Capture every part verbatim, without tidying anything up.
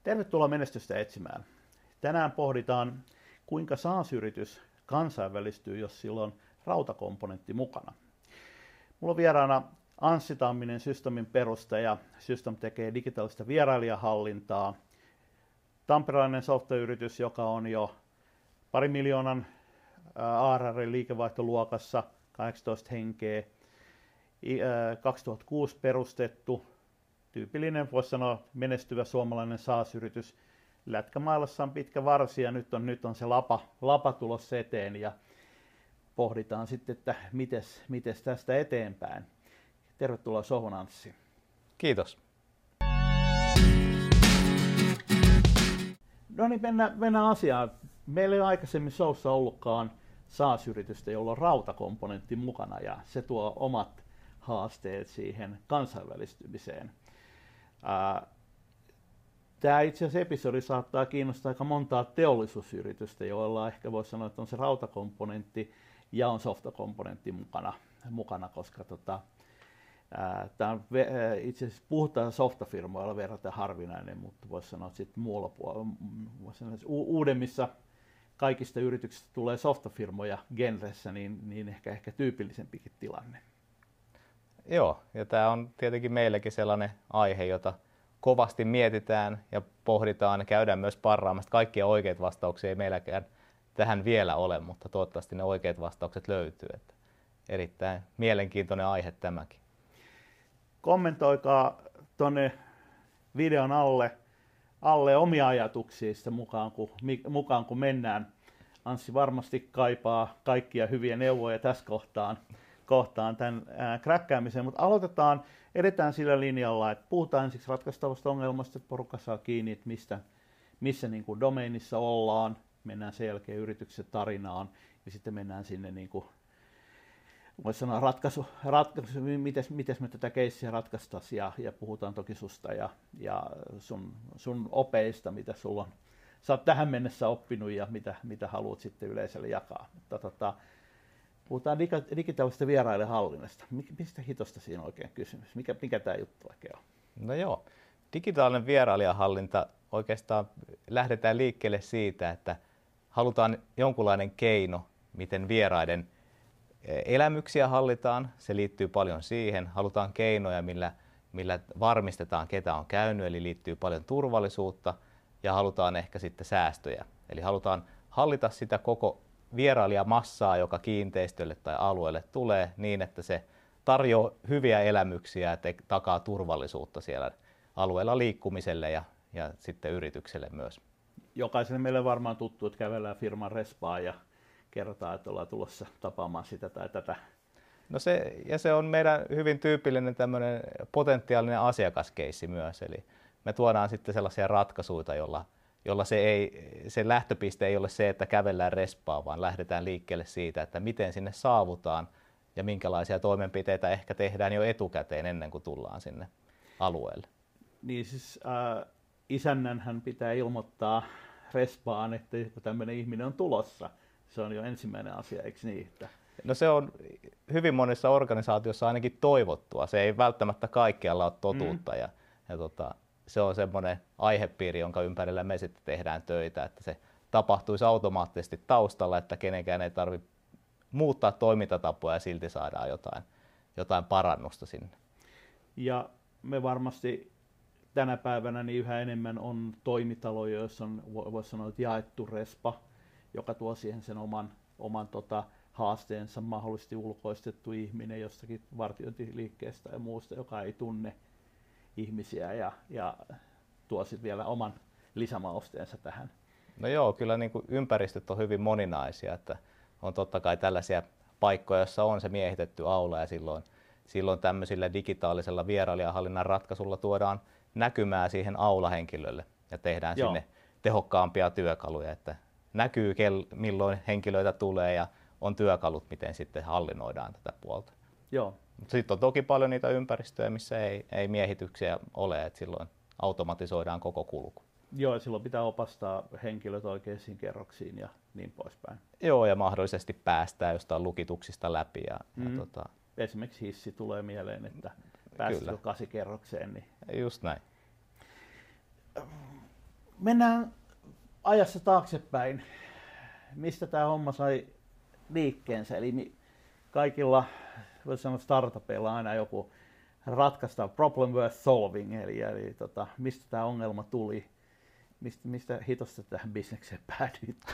Tervetuloa menestystä etsimään. Tänään pohditaan, kuinka SaaS-yritys kansainvälistyy, jos sillä on rautakomponentti mukana. Mulla on vieraana Anssi Tamminen, Systemin perustaja. System tekee digitaalista vierailijahallintaa. Tamperelainen software-yritys, joka on jo pari miljoonan A R R-liikevaihtoluokassa, kahdeksantoista henkeä, kaksituhattakuusi perustettu, tyypillinen, voisi sanoa, menestyvä suomalainen SaaS-yritys. Lätkämailassa on pitkä varsi ja nyt on, nyt on se lapa, lapa tulossa eteen ja pohditaan sitten, että mites, mites tästä eteenpäin. Tervetuloa Sohon, Anssi. Kiitos. No niin, mennään, mennään asiaan. Meillä ei ole aikaisemmin Showssa ollutkaan SaaS-yritystä, jolla on rautakomponentti mukana ja se tuo omat haasteet siihen kansainvälistymiseen. Tämä itse asiassa episodi saattaa kiinnostaa aika montaa teollisuusyritystä, joilla ehkä voisi sanoa, että on se rautakomponentti ja on softakomponentti mukana, mukana koska tota, ää, tämä on itse asiassa puhutaan softafirmoilla verraten harvinainen, mutta voisi sanoa, että sitten muualla puolella, sanoa, että uudemmissa kaikista yrityksistä tulee softafirmoja genressä, niin, niin ehkä, ehkä tyypillisempikin tilanne. Joo, ja tämä on tietenkin meillekin sellainen aihe, jota kovasti mietitään ja pohditaan ja käydään myös parraamasta. Kaikkia oikeita vastauksia ei meilläkään tähän vielä ole, mutta toivottavasti ne oikeat vastaukset löytyy. Että erittäin mielenkiintoinen aihe tämäkin. Kommentoikaa tuonne videon alle, alle omia ajatuksia mukaan kun, mukaan kun mennään. Anssi varmasti kaipaa kaikkia hyviä neuvoja tässä kohtaan. kohtaan tämän ää, kräkkäämiseen, mutta aloitetaan, edetään sillä linjalla, että puhutaan ensiksi ratkaistavasta ongelmasta, että porukka saa kiinni, että mistä, missä niin kuin domeinissa ollaan, mennään sen jälkeen yrityksen tarinaan ja sitten mennään sinne, niin kuin, voisi sanoa, ratkaisu, ratkaisu miten me tätä keissiä ratkaistaisiin ja, ja puhutaan toki susta ja, ja sun, sun opeista, mitä sulla on, sä oot tähän mennessä oppinut ja mitä, mitä haluat sitten yleisölle jakaa. Mutta, tota, puhutaan digitaalisesta vierailehallinnasta. Mistä hitosta siinä on oikein kysymys? Mikä, mikä tämä juttu oikein on? No joo, digitaalinen vierailijahallinta oikeastaan lähdetään liikkeelle siitä, että halutaan jonkunlainen keino, miten vieraiden elämyksiä hallitaan. Se liittyy paljon siihen. Halutaan keinoja, millä, millä varmistetaan, ketä on käynyt, eli liittyy paljon turvallisuutta ja halutaan ehkä sitten säästöjä. Eli halutaan hallita sitä koko vierailijamassaa, joka kiinteistölle tai alueelle tulee niin, että se tarjoaa hyviä elämyksiä ja takaa turvallisuutta siellä alueella liikkumiselle ja, ja sitten yritykselle myös. Jokaiselle meille varmaan tuttu, että kävellään firman respaa ja kerrotaan, että ollaan tulossa tapaamaan sitä tai tätä. No se, ja se on meidän hyvin tyypillinen tämmöinen potentiaalinen asiakaskeissi myös, eli me tuodaan sitten sellaisia ratkaisuja, jolla jolla se, ei, se lähtöpiste ei ole se, että kävellään respaa, vaan lähdetään liikkeelle siitä, että miten sinne saavutaan ja minkälaisia toimenpiteitä ehkä tehdään jo etukäteen ennen kuin tullaan sinne alueelle. Niin siis äh, isännänhän pitää ilmoittaa respaan, että kun tämmöinen ihminen on tulossa. Se on jo ensimmäinen asia, eikö niin? Että... No se on hyvin monissa organisaatioissa ainakin toivottua. Se ei välttämättä kaikkialla ole totuutta. Mm. Ja, ja tota, se on semmoinen aihepiiri, jonka ympärillä me sitten tehdään töitä, että se tapahtuisi automaattisesti taustalla, että kenenkään ei tarvitse muuttaa toimintatapoja ja silti saadaan jotain, jotain parannusta sinne. Ja me varmasti tänä päivänä niin yhä enemmän on toimitaloja, joissa on, voisi sanoa, että jaettu respa, joka tuo siihen sen oman, oman tota, haasteensa, mahdollisesti ulkoistettu ihminen jostakin vartiointiliikkeestä ja muusta, joka ei tunne ihmisiä ja, ja tuo sitten vielä oman lisämausteensa tähän. No joo, kyllä niin kuin ympäristöt on hyvin moninaisia, että on totta kai tällaisia paikkoja, joissa on se miehitetty aula ja silloin, silloin tämmöisillä digitaalisella vierailijahallinnan ratkaisulla tuodaan näkymää siihen aulahenkilölle ja tehdään joo. sinne tehokkaampia työkaluja, että näkyy milloin henkilöitä tulee ja on työkalut, miten sitten hallinnoidaan tätä puolta. Joo. Sitten on toki paljon niitä ympäristöjä, missä ei, ei miehityksiä ole, että silloin automatisoidaan koko kulku. Joo, silloin pitää opastaa henkilöt oikeisiin kerroksiin ja niin poispäin. Joo, ja mahdollisesti päästää jostain lukituksista läpi. Ja, mm. ja tota... Esimerkiksi hissi tulee mieleen, että päästään kasikerrokseen. Niin... Just näin. Mennään ajassa taaksepäin. Mistä tämä homma sai liikkeensä? Eli kaikilla, voisi sanoa startupeilla on aina joku ratkaista problem worth solving, eli, eli tota, mistä tämä ongelma tuli, mistä, mistä hitosta tähän bisnekseen päädyitte?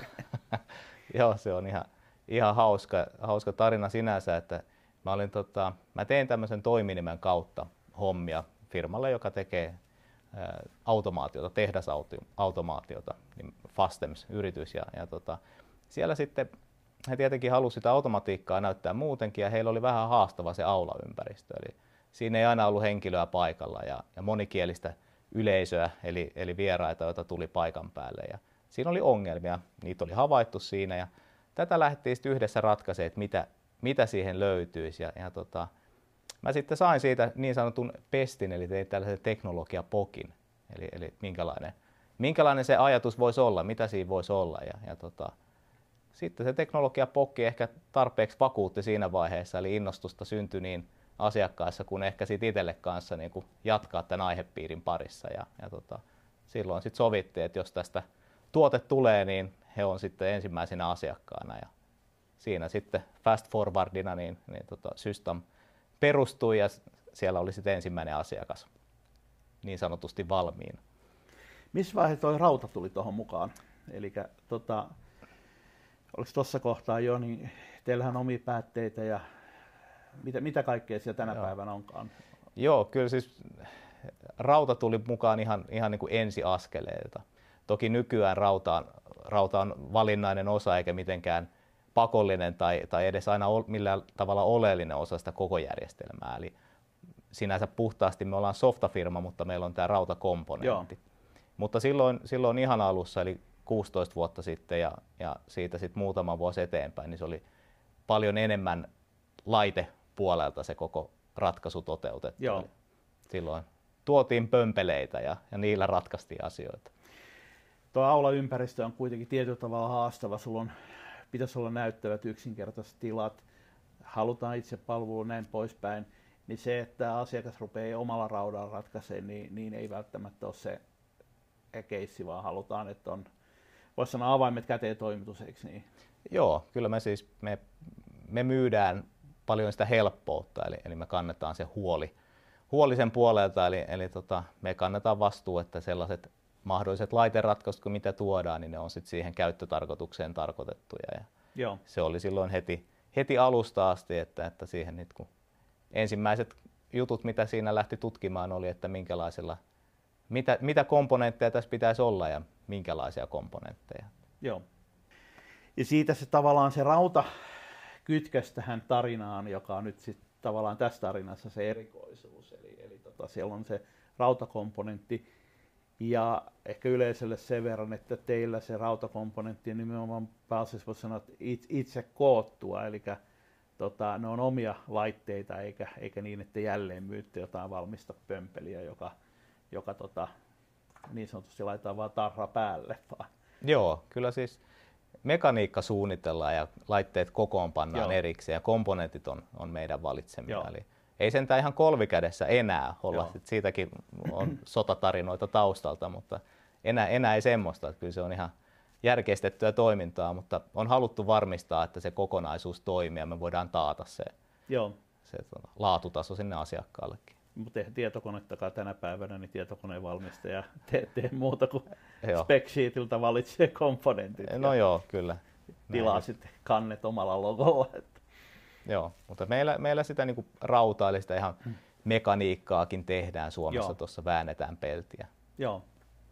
Joo, se on ihan, ihan hauska, hauska tarina sinänsä, että mä, olin, tota, mä tein tämmöisen toiminimen kautta hommia firmalle, joka tekee ää, automaatiota, tehdasautomaatiota, niin Fastems-yritys, ja, ja tota, siellä sitten he tietenkin halusivat sitä automatiikkaa näyttää muutenkin, ja heillä oli vähän haastava se aulaympäristö, eli siinä ei aina ollut henkilöä paikalla ja, ja monikielistä yleisöä, eli, eli vieraita, joita tuli paikan päälle. Ja siinä oli ongelmia, niitä oli havaittu siinä, ja tätä lähdettiin sitten yhdessä ratkaisemaan, että mitä, mitä siihen löytyisi. Ja, ja tota, mä sitten sain siitä niin sanotun pestin, eli tein tällaisen teknologiapokin, eli, eli minkälainen, minkälainen se ajatus voisi olla, mitä siinä voisi olla. Ja, ja tota, sitten se teknologiapokki ehkä tarpeeksi vakuutti siinä vaiheessa, eli innostusta syntyi niin asiakkaissa kuin ehkä siitä itselle kanssa niin kuin jatkaa tämän aihepiirin parissa. Ja, ja tota, silloin sitten sovittiin, että jos tästä tuote tulee, niin he on sitten ensimmäisenä asiakkaana. Ja siinä sitten fast forwardina niin, niin tota, System perustui ja siellä oli sitten ensimmäinen asiakas niin sanotusti valmiina. Missä vaiheessa tuo rauta tuli tuohon mukaan? Eli tota, oliko tuossa kohtaa jo, niin teillähän on omia päätteitä ja mitä, mitä kaikkea siellä tänä Joo. päivänä onkaan? Joo, kyllä siis rauta tuli mukaan ihan, ihan niin kuin ensiaskeleilta. Toki nykyään rauta on, rauta on valinnainen osa eikä mitenkään pakollinen tai, tai edes aina millään tavalla oleellinen osa sitä koko järjestelmää. Eli sinänsä puhtaasti me ollaan softafirma, mutta meillä on tämä rautakomponentti. Joo. Mutta silloin, silloin ihan alussa, eli kuusitoista vuotta sitten ja, ja siitä sitten muutama vuosi eteenpäin, niin se oli paljon enemmän laitepuolelta se koko ratkaisu toteutettu. Joo. Silloin tuotiin pömpeleitä ja, ja niillä ratkaistiin asioita. Tuo aulaympäristö on kuitenkin tietyllä tavalla haastava. Sulla on, pitäisi olla näyttävät yksinkertaiset tilat, halutaan itse palvelua näin poispäin, niin se, että asiakas rupeaa omalla raudalla ratkaisemaan, niin, niin ei välttämättä ole se keissi, vaan halutaan, että on, voisi sanoa avaimet käteen toimitus, eikö niin? Joo, kyllä me siis, me, me myydään paljon sitä helppoutta, eli, eli me kannetaan se huoli, huoli sen puolelta, eli, eli tota, me kannetaan vastuu, että sellaiset mahdolliset laiteratkaisut, kun mitä tuodaan, niin ne on sitten siihen käyttötarkoitukseen tarkoitettuja. Ja Joo. Se oli silloin heti, heti alusta asti, että, että siihen nyt kun ensimmäiset jutut, mitä siinä lähti tutkimaan, oli, että minkälaisilla, mitä, mitä komponentteja tässä pitäisi olla ja minkälaisia komponentteja. Joo. Ja siitä se tavallaan se rauta kytkös tähän tarinaan, joka on nyt sitten tavallaan tässä tarinassa se erikoisuus. Eli, eli tota, siellä on se rautakomponentti ja ehkä yleisölle sen verran, että teillä se rautakomponentti on nimenomaan pääasiassa voisi sanoa, että itse koottua, eli tota, ne on omia laitteita eikä, eikä niin, että jälleen myytte jotain valmista pömpeliä, joka, joka tota, niin sanotusti laitetaan vaan tarra päälle. Vaan. Joo, kyllä siis mekaniikka suunnitellaan ja laitteet kokoonpannaan Joo. erikseen ja komponentit on, on meidän valitsemia. Eli ei sentään ihan kolvikädessä enää olla, siitäkin on sotatarinoita taustalta, mutta enää, enää ei semmoista, että kyllä se on ihan järkeistettyä toimintaa, mutta on haluttu varmistaa, että se kokonaisuus toimii ja me voidaan taata se, Joo. se laatutaso sinne asiakkaallekin. Mutta tietokonettakaan tänä päivänä, niin tietokoneen valmistaja tee, tee muuta kuin spec sheetiltä valitsee komponentit. No joo, kyllä. Tilaa Näin. Sitten kannet omalla logolla. Että. Joo, mutta meillä, meillä sitä niinku rautaa, eli sitä ihan hmm. mekaniikkaakin tehdään Suomessa, tuossa väännetään peltiä. Joo.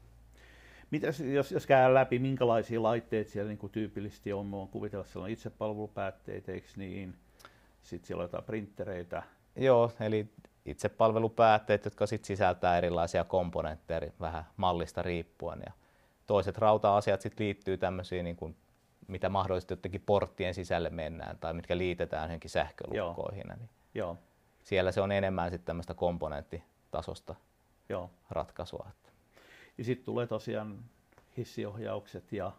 Mitäs, jos, jos käydään läpi, minkälaisia laitteita siellä niin kuin tyypillisesti on, on kuvitella, siellä on itsepalvelupäätteitä, eikö niin? Sitten siellä on jotain printtereitä. Joo, eli itsepalvelupäätteet, jotka sit sisältää erilaisia komponentteja vähän mallista riippuen. Ja toiset rauta-asiat sit liittyy tämmöisiin, niin kuin, mitä mahdollisesti jotenkin porttien sisälle mennään tai mitkä liitetään johonkin sähkölukkoihin. Joo. Joo. Siellä se on enemmän sitten tämmöistä komponenttitasosta Joo. ratkaisua. Ja sitten tulee tosiaan hissiohjaukset ja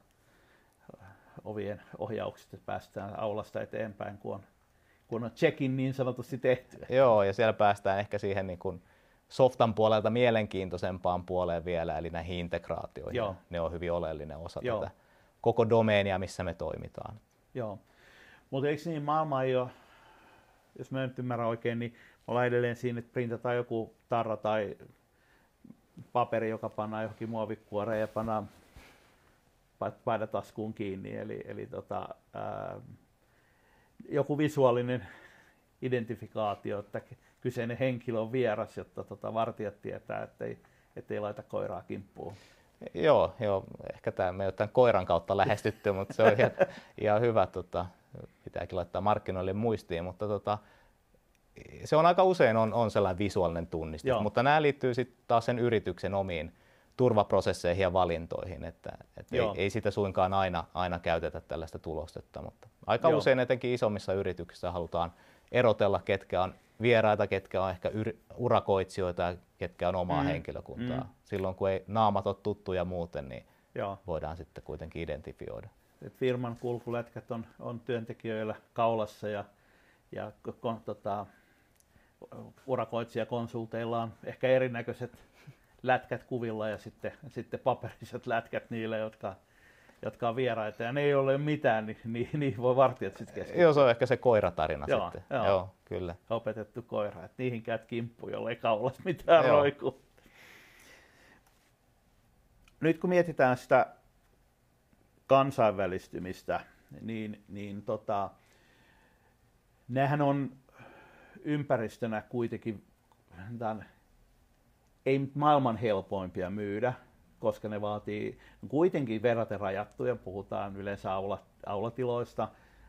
ovien ohjaukset, että päästään aulasta eteenpäin, kun on, kun on check-in niin sanotusti tehty. Joo, ja siellä päästään ehkä siihen niin kuin softan puolelta mielenkiintoisempaan puoleen vielä, eli näihin integraatioihin. Joo. Ne on hyvin oleellinen osa Joo. tätä koko domeenia, missä me toimitaan. Joo, mutta eikö niin, maailma ei ole, jos mä nyt ymmärrän oikein, niin me ollaan edelleen siinä, että printataan joku tarra tai paperi, joka pannaan johonkin muovikuoreen ja pannaan paidataskuun kiinni, eli, eli tota, ää, joku visuaalinen identifikaatio, että kyseinen henkilö on vieras, jotta tota, vartijat tietää, ettei, ettei laita koiraa kimppuun. Joo, joo, ehkä tämä me ei ole tämän koiran kautta lähestytty, mutta se on ihan, ihan hyvä, tota, pitääkin laittaa markkinoille muistiin, mutta tota, se on aika usein on, on sellainen visuaalinen tunnistus, joo. Mutta nämä liittyy sitten taas sen yrityksen omiin turvaprosesseihin ja valintoihin, että, että ei, ei sitä suinkaan aina, aina käytetä tällaista tulostetta, mutta aika joo. usein etenkin isommissa yrityksissä halutaan erotella, ketkä on vieraita, ketkä on ehkä yr- urakoitsijoita ja ketkä on omaa mm. henkilökuntaa. Mm. Silloin kun ei naamat ole tuttuja muuten, niin joo. voidaan sitten kuitenkin identifioida. Et firman kulkulätkät on, on työntekijöillä kaulassa ja, ja kon, tota, urakoitsijakonsulteilla on ehkä erinäköiset lätkät kuvilla ja sitten, sitten paperiset lätkät niille, jotka, jotka on vieraita. Ja ne ei ole mitään, niin, niin, niin voi vartijat sitten keskittyä. Joo, se on ehkä se koiratarina joo, sitten. Joo, joo, kyllä. Opetettu koira, että niihin käyt kimppuun, jolle ei kaulas mitään roiku. Nyt kun mietitään sitä kansainvälistymistä, niin, niin tota, nehän on ympäristönä kuitenkin tämän, ei maailman helpoimpia myydä, koska ne vaatii kuitenkin verraten rajattuja, puhutaan yleensä aula, aulatiloista,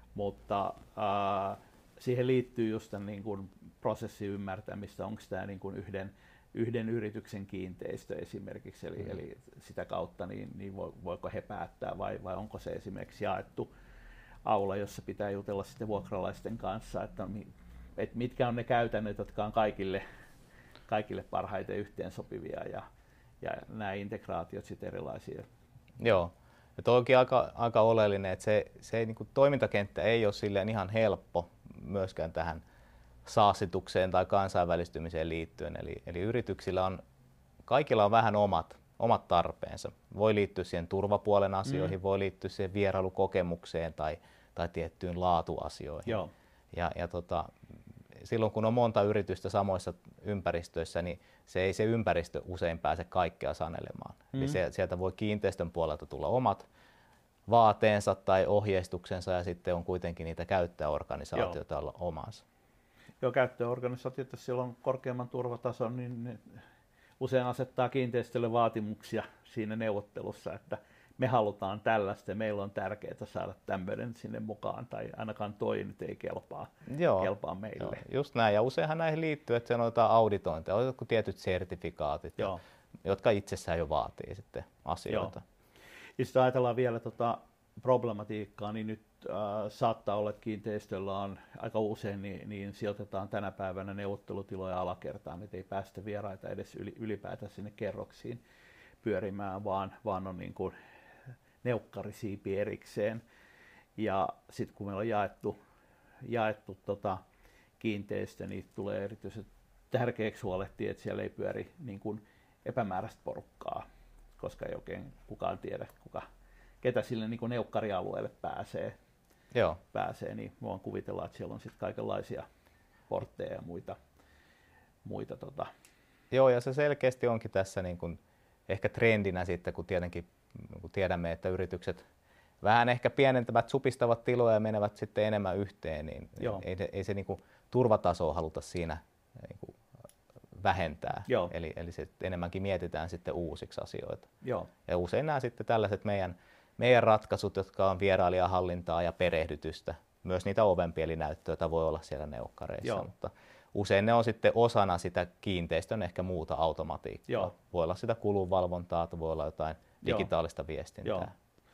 mutta ää, siihen liittyy just tämän niin kuin prosessin ymmärtämistä, onko tämä niin kuin yhden, yhden yrityksen kiinteistö esimerkiksi, eli, mm. eli sitä kautta niin, niin voiko he päättää vai, vai onko se esimerkiksi jaettu aula, jossa pitää jutella sitten vuokralaisten kanssa, että, että mitkä on ne käytännöt, jotka on kaikille, kaikille parhaiten yhteensopivia ja, ja nämä integraatiot sitten erilaisia. Joo, ja tuo onkin aika, aika oleellinen, että se, se niin kuin toimintakenttä ei ole silleen ihan helppo myöskään tähän saasitukseen tai kansainvälistymiseen liittyen. Eli, eli yrityksillä on, kaikilla on vähän omat, omat tarpeensa. Voi liittyä siihen turvapuolen asioihin, mm. voi liittyä siihen vierailukokemukseen tai, tai tiettyyn laatuasioihin. Joo. Ja, ja tota, silloin kun on monta yritystä samoissa ympäristöissä, niin se ei se ympäristö usein pääse kaikkea sanelemaan. Mm. Eli se, sieltä voi kiinteistön puolelta tulla omat vaateensa tai ohjeistuksensa ja sitten on kuitenkin niitä käyttäjäorganisaatioita olla omansa. Joo, käyttöorganisaatiot, jos siellä on korkeamman turvatason, niin ne usein asettaa kiinteistölle vaatimuksia siinä neuvottelussa, että me halutaan tällaista ja meillä on tärkeää saada tämmöinen sinne mukaan, tai ainakaan toi nyt ei kelpaa, joo, kelpaa meille. Joo, just näin, ja useinhan näihin liittyy, että se on jotain auditointeja, on jotkut tietyt sertifikaatit, joo, jotka itsessään jo vaatii sitten asioita. Joo. Ja sitten ajatellaan vielä tota problematiikkaa, niin nyt äh, saattaa olla, että kiinteistöllä on aika usein, niin, niin sijoitetaan tänä päivänä neuvottelutiloja alakertaan, että ei päästä vieraita edes yli, ylipäätään sinne kerroksiin pyörimään, vaan, vaan on niin kuin neukkarisiipi erikseen. Ja sitten kun meillä on jaettu, jaettu tota kiinteistö, niin tulee erityisen tärkeäksi huolehtia, että siellä ei pyöri niin kuin epämääräistä porukkaa, koska ei oikein kukaan tiedä, kuka, ketä sille niin kuin neukkarialueelle pääsee. Joo. pääsee, niin voin kuvitella, että siellä on sitten kaikenlaisia portteja ja muita. muita tota. Joo, ja se selkeästi onkin tässä niin kuin ehkä trendinä sitten, kun tietenkin kun tiedämme, että yritykset vähän ehkä pienentävät, supistavat tiloja ja menevät sitten enemmän yhteen, niin ei, ei se niin kuin turvatasoa haluta siinä niin kuin vähentää. Eli, eli se enemmänkin mietitään sitten uusiksi asioita. Joo. Ja usein nämä sitten tällaiset meidän, meidän ratkaisut, jotka on vierailijahallintaa ja perehdytystä, myös niitä ovenpielinäyttöitä voi olla siellä neukkareissa, Joo. mutta usein ne on sitten osana sitä kiinteistön ehkä muuta automatiikkaa. Joo. Voi olla sitä kulunvalvontaa, voi olla jotain digitaalista Joo. viestintää. Joo.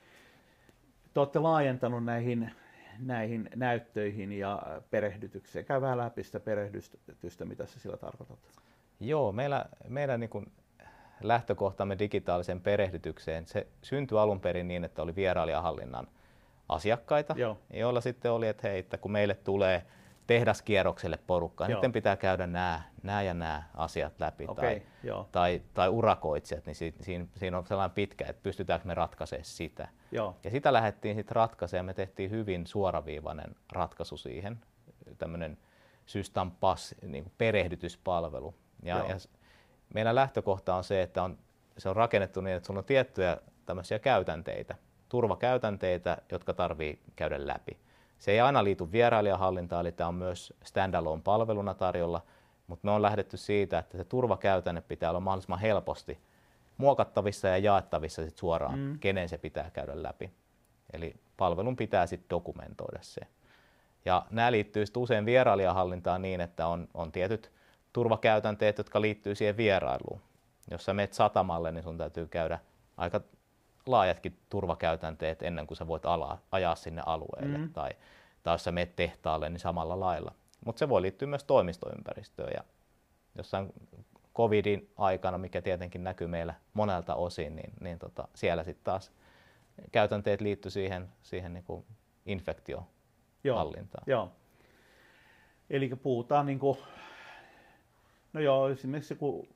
Te olette laajentanut näihin, näihin näyttöihin ja perehdytykseen. Käy vähän läpi sitä perehdytystä, mitä sä sillä tarkoitat. Joo, meillä, meidän niin kuin lähtökohtamme digitaaliseen perehdytykseen, se syntyi alun perin niin, että oli vierailijahallinnan asiakkaita, Joo. joilla sitten oli, että hei, että kun meille tulee tehdaskierrokselle porukkaan. Joo. Nyt pitää käydä nämä, nämä ja nämä asiat läpi. Okay, tai, joo. tai, tai urakoitsijat, niin si, siinä, siinä on sellainen pitkä, että pystytäänkö me ratkaisemaan sitä. Joo. Ja sitä lähdettiin sitten ratkaisemaan. Me tehtiin hyvin suoraviivainen ratkaisu siihen, tämmöinen System Pass, niin kuin perehdytyspalvelu. Ja, ja meidän lähtökohta on se, että on, se on rakennettu niin, että sulla on tiettyjä tämmöisiä käytänteitä, turvakäytänteitä, jotka tarvii käydä läpi. Se ei aina liity vierailijahallintaan, eli tämä on myös standalone palveluna tarjolla, mutta me on lähdetty siitä, että se turvakäytänne pitää olla mahdollisimman helposti muokattavissa ja jaettavissa sit suoraan, mm. kenen se pitää käydä läpi. Eli palvelun pitää sitten dokumentoida se. Ja nämä liittyy usein vierailijahallintaan niin, että on, on tietyt turvakäytänteet, jotka liittyy siihen vierailuun. Jos sä menet satamalle, niin sun täytyy käydä aika laajatkin turvakäytänteet ennen kuin sä voit ala, ajaa sinne alueelle. Mm. Tai, tai jos sä menet tehtaalle, niin samalla lailla. Mutta se voi liittyä myös toimistoympäristöön. Ja jossain covidin aikana, mikä tietenkin näkyy meillä monelta osin, niin, niin tota, siellä sitten taas käytänteet liittyy siihen, siihen niin kuin infektiohallintaan. Joo, joo. Eli puhutaan, niin kuin, no joo, esimerkiksi kun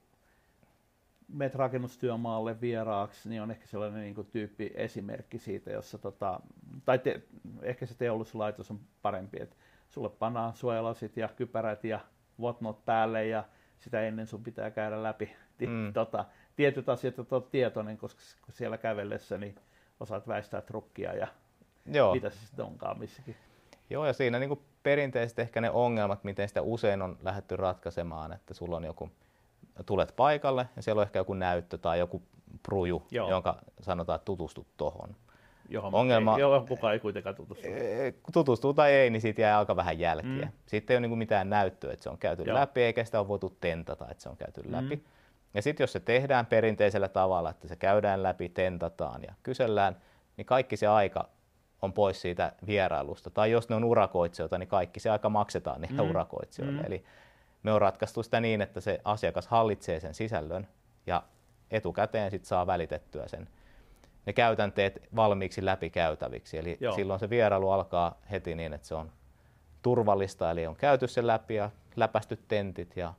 menet rakennustyömaalle vieraaksi, niin on ehkä sellainen niin kuin tyyppi esimerkki siitä, jossa, tota, tai te, ehkä se teollisuuslaitos on parempi, että sulle pannaan suojalasit ja kypärät ja whatnot päälle ja sitä ennen sun pitää käydä läpi mm. tota, tietyt asiat, että olet tietoinen, koska siellä kävellessä niin osaat väistää trukkia ja Joo. mitä se sitten onkaan missäkin. Joo, ja siinä niin kuin perinteisesti ehkä ne ongelmat, miten sitä usein on lähdetty ratkaisemaan, että sulla on joku, tulet paikalle ja siellä on ehkä joku näyttö tai joku pruju, Joo. jonka sanotaan, että tutustu tohon. Johon Ongelma, ei, johon kukaan ei kuitenkaan tutustu. Tutustuu tai ei, niin siitä jää aika vähän jälkiä. Mm. Sitten ei ole niin kuin mitään näyttöä, että se on käyty Joo. läpi, eikä sitä ole voitu tentata, että se on käyty mm. läpi. Ja sitten jos se tehdään perinteisellä tavalla, että se käydään läpi, tentataan ja kysellään, niin kaikki se aika on pois siitä vierailusta. Tai jos ne on urakoitsijoita, niin kaikki se aika maksetaan niille mm. urakoitsijoille. Mm. Eli me on ratkaistu sitä niin, että se asiakas hallitsee sen sisällön ja etukäteen sit saa välitettyä sen ne käytänteet valmiiksi läpikäytäviksi. Eli Joo. silloin se vierailu alkaa heti niin, että se on turvallista, eli on käyty sen läpi ja läpästy tentit ja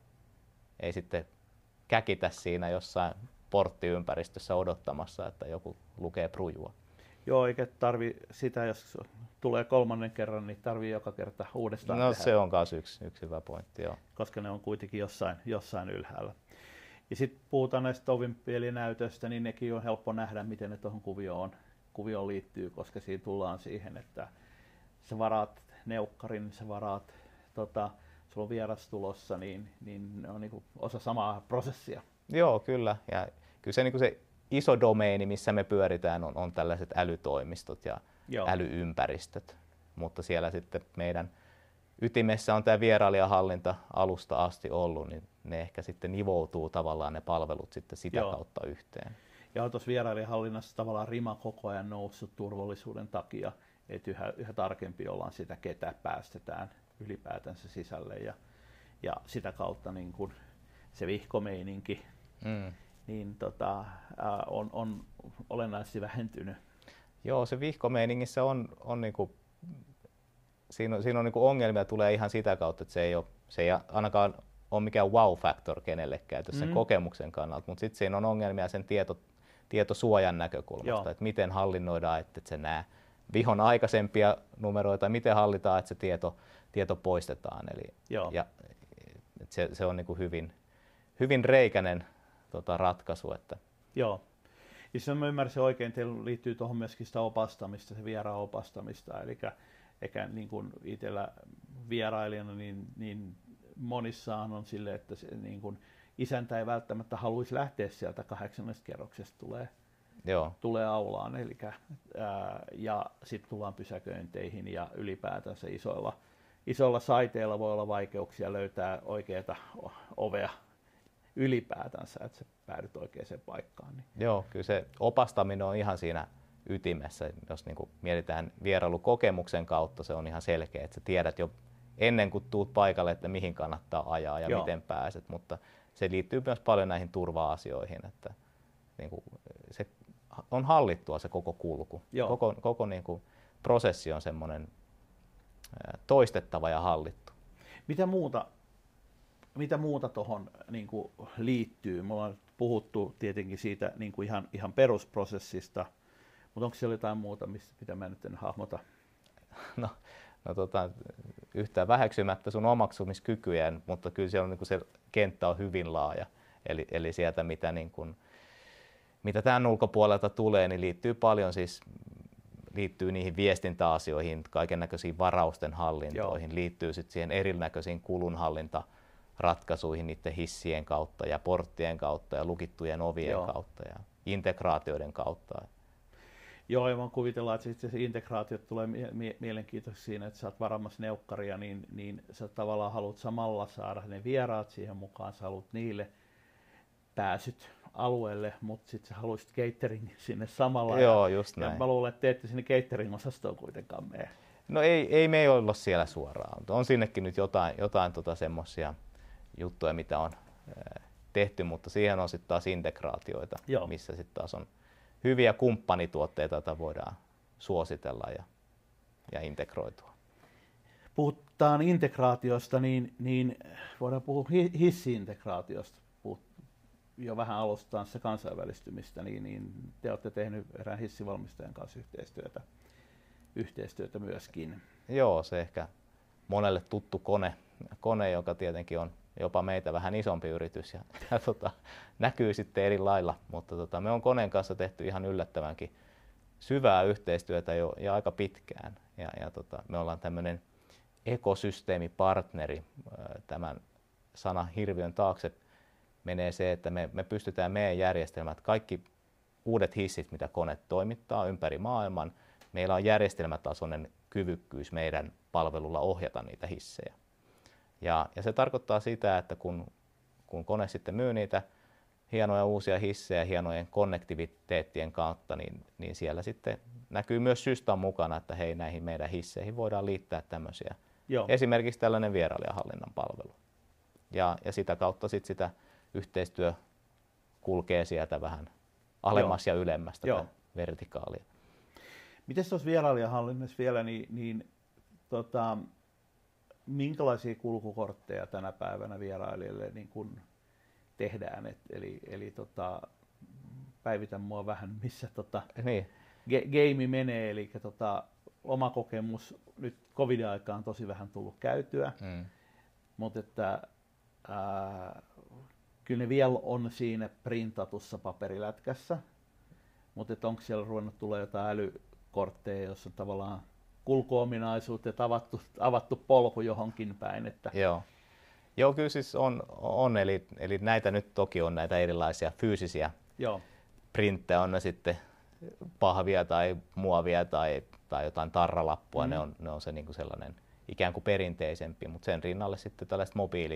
ei sitten käkitä siinä jossain porttiympäristössä odottamassa, että joku lukee prujua. Joo, eikä tarvi sitä, jos tulee kolmannen kerran, niin tarvii joka kerta uudestaan No tehdä. Se on myös yksi, yksi hyvä pointti, joo. Koska ne on kuitenkin jossain, jossain ylhäällä. Ja sitten puhutaan näistä ovinpielinäytöistä, niin nekin on helppo nähdä, miten ne tuohon kuvioon, kuvioon liittyy, koska siinä tullaan siihen, että sä varaat neukkarin, sä varaat, tota, sulla on vieras tulossa, niin, niin ne on niin kuin osa samaa prosessia. Joo, kyllä. Ja kyllä se, niin kuin se iso domeini, missä me pyöritään, on, on tällaiset älytoimistot ja Joo. älyympäristöt. Mutta siellä sitten meidän ytimessä on tämä vierailijahallinta alusta asti ollut, niin ne ehkä sitten nivoutuu tavallaan ne palvelut sitten sitä Joo. kautta yhteen. Ja tuossa vierailijahallinnassa tavallaan rima koko ajan noussut turvallisuuden takia, että yhä, yhä tarkempi ollaan sitä, ketä päästetään ylipäätänsä sisälle ja, ja sitä kautta niin kun se vihkomeininki mm. niin tota, ää, on, on olennaisesti vähentynyt. Joo, se vihkomeiningissä on, on niinku, siinä on, siinä on niinku ongelmia tulee ihan sitä kautta, että se ei, ole, se ei ainakaan ole mikään wow-factor kenellekään sen mm. kokemuksen kannalta, mutta sitten siinä on ongelmia sen tieto, tietosuojan näkökulmasta, Joo. että miten hallinnoidaan, että se nämä vihon aikaisempia numeroita, miten hallitaan, että se tieto, tieto poistetaan. Eli, ja, se, se on niinku hyvin, hyvin reikäinen tota, ratkaisu. Että. Joo. Ja jos mä ymmärsin oikein, teillä liittyy tuohon myöskin sitä opastamista, se vieraan opastamista. Eli eikä niin kuin itsellä vierailijana, niin, niin monissaan on silleen, että se, niin kuin isäntä ei välttämättä haluaisi lähteä sieltä kahdeksannesta kerroksesta tulee, Joo. tulee aulaan. Eli, ää, ja sitten tullaan pysäköinteihin ja ylipäätänsä isoilla, isoilla saiteilla voi olla vaikeuksia löytää oikeaa ovea ylipäätänsä, että sä päädyt oikeaan paikkaan. Niin. Joo, kyllä se opastaminen on ihan siinä ytimessä. Jos niin kuin mietitään vierailukokemuksen kautta, se on ihan selkeä, että sä tiedät jo ennen kuin tuut paikalle, että mihin kannattaa ajaa ja Joo. miten pääset, mutta se liittyy myös paljon näihin turva-asioihin, että niin kuin se on hallittua se koko kulku. Joo. Koko, koko niin kuin prosessi on semmoinen toistettava ja hallittu. Mitä muuta, mitä muuta tuohon niin kuin liittyy? Me ollaan puhuttu tietenkin siitä niin kuin ihan, ihan perusprosessista, mutta onko siellä jotain muuta, mistä, mitä mä nyt en hahmota? No, no tota, yhtään väheksymättä sun omaksumiskykyjä, mutta kyllä siellä on, niin kuin se kenttä on hyvin laaja. Eli, eli sieltä, mitä, niin kuin, mitä tämän ulkopuolelta tulee, niin liittyy paljon siis liittyy niihin viestintäasioihin, kaikennäköisiin varausten hallintoihin, Joo. liittyy sitten siihen erinäköisiin kulunhallintaratkaisuihin niiden hissien kautta ja porttien kautta ja lukittujen ovien Joo. kautta ja integraatioiden kautta. Joo, ja voin kuvitella, että sitten se integraatiot tulee mie- mielenkiintoisesti siinä, että sä oot varaamassa neukkaria, niin, niin sä tavallaan haluat samalla saada ne vieraat siihen mukaan, sä haluat niille pääsyt alueelle, mutta sitten sä haluaisit catering sinne samalla. Joo, ja, just näin. Ja mä luulen, että te ette sinne catering-osastoon kuitenkaan mene. No ei, ei me ei olla siellä suoraan. On sinnekin nyt jotain, jotain tota semmoisia juttuja, mitä on äh, tehty, mutta siihen on sitten taas integraatioita, Joo. missä sitten taas on hyviä kumppanituotteita, joita voidaan suositella ja, ja integroitua. Puhutaan integraatiosta, niin, niin voidaan puhua hissi-integraatiosta. Puhut, jo vähän alustaan se kansainvälistymistä, niin, niin te olette tehneet erään hissivalmistajan kanssa yhteistyötä, yhteistyötä myöskin. Joo, se ehkä monelle tuttu kone, kone, joka tietenkin on jopa meitä vähän isompi yritys ja, ja tota, näkyy sitten eri lailla, mutta tota, me on koneen kanssa tehty ihan yllättävänkin syvää yhteistyötä jo ja aika pitkään. Ja, ja tota, me ollaan tämmöinen ekosysteemipartneri. Tämän sanan hirviön taakse menee se, että me, me pystytään meidän järjestelmät, kaikki uudet hissit, mitä kone toimittaa ympäri maailman, meillä on järjestelmätasoinen kyvykkyys meidän palvelulla ohjata niitä hissejä. Ja, ja se tarkoittaa sitä, että kun, kun kone sitten myy niitä hienoja uusia hissejä hienojen konnektiviteettien kautta, niin, niin siellä sitten näkyy myös Systan mukana, että hei, näihin meidän hisseihin voidaan liittää tämmöisiä. Joo. Esimerkiksi tällainen vierailijahallinnan palvelu. Ja, ja sitä kautta sit sitä yhteistyö kulkee sieltä vähän alemmas Joo. ja ylemmäs tätä vertikaalia. Miten tuossa vierailijahallinnassa vielä, niin, niin tota, minkälaisia kulkukortteja tänä päivänä vierailijoille niin kun tehdään? Et, eli eli tota, päivitä mua vähän, missä tota, niin. ge, game menee. Eli tota, oma kokemus nyt covid-aikaan on tosi vähän tullut käytyä, mm. mutta että ää, kyllä ne vielä on siinä printatussa paperilätkässä, mutta onko siellä ruvennut tulla jotain älykortteja, jossa on tavallaan kulkuominaisuudet avattu, avattu polku johonkin päin. Että... Joo. Joo, kyllä siis on, on eli, eli näitä nyt toki on näitä erilaisia fyysisiä Joo. printtejä, on ne sitten pahvia tai muovia tai, tai jotain tarralappua, mm. ne, on, ne on se niin kuin sellainen ikään kuin perinteisempi, mutta sen rinnalle sitten tällaiset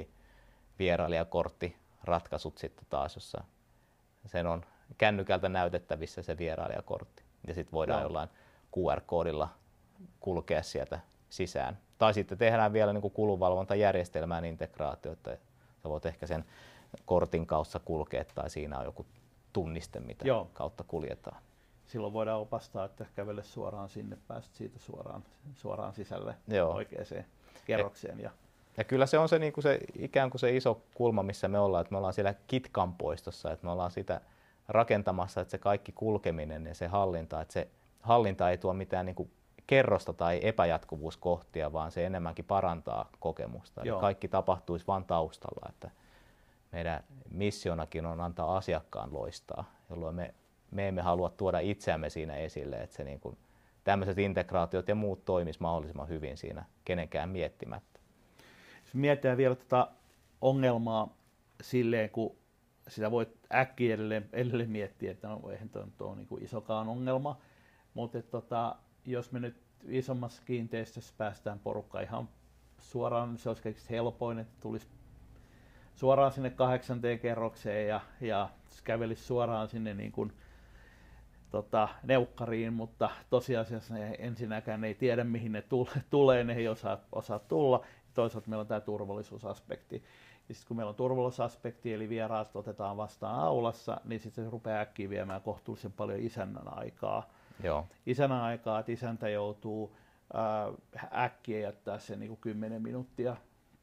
mobiilivierailijakorttiratkaisut sitten taas, jossa sen on kännykältä näytettävissä se vierailijakortti ja sitten voidaan Joo. jollain Q R-koodilla kulkea sieltä sisään. Tai sitten tehdään vielä niin kuin kulunvalvontajärjestelmään integraatio, että sä voit ehkä sen kortin kautta kulkea tai siinä on joku tunniste, mitä Joo. kautta kuljetaan. Silloin voidaan opastaa, että kävele suoraan sinne, pääset siitä suoraan, suoraan sisälle Joo. oikeaan kerrokseen. Ja, ja kyllä se on se, niin kuin se ikään kuin se iso kulma, missä me ollaan, että me ollaan siellä Kitkan poistossa, että me ollaan sitä rakentamassa, että se kaikki kulkeminen ja se hallinta, että se hallinta ei tuo mitään niin kuin kerrosta tai epäjatkuvuuskohtia, vaan se enemmänkin parantaa kokemusta. Eli kaikki tapahtuisi vain taustalla, että meidän missionakin on antaa asiakkaan loistaa, jolloin me, me emme halua tuoda itseämme siinä esille, että se niin kuin, tämmöiset integraatiot ja muut toimisi mahdollisimman hyvin siinä kenenkään miettimättä. Jos mietitään vielä tuota ongelmaa silleen, kun sitä voit äkkiä edelleen, edelleen miettiä, että no, eihän tuo ole niin kuin isokaan ongelma, mutta tota, jos me nyt isommassa kiinteistössä päästään porukka ihan suoraan, se olisi kaikista helpoin, että tulisi suoraan sinne kahdeksanteen kerrokseen ja, ja kävelisi suoraan sinne niin kuin, tota, neukkariin, mutta tosiasiassa ne ensinnäkään ne ei tiedä, mihin ne tulee, ne ei osaa, osaa tulla. Toisaalta meillä on tämä turvallisuusaspekti. Ja sitten kun meillä on turvallisuusaspekti, eli vieraat otetaan vastaan aulassa, niin sitten se rupeaa äkkiä viemään kohtuullisen paljon isännän aikaa. Joo. Isännän aikaa, että isäntä joutuu ää, äkkiä jättää sen niin kuin kymmenen minuuttia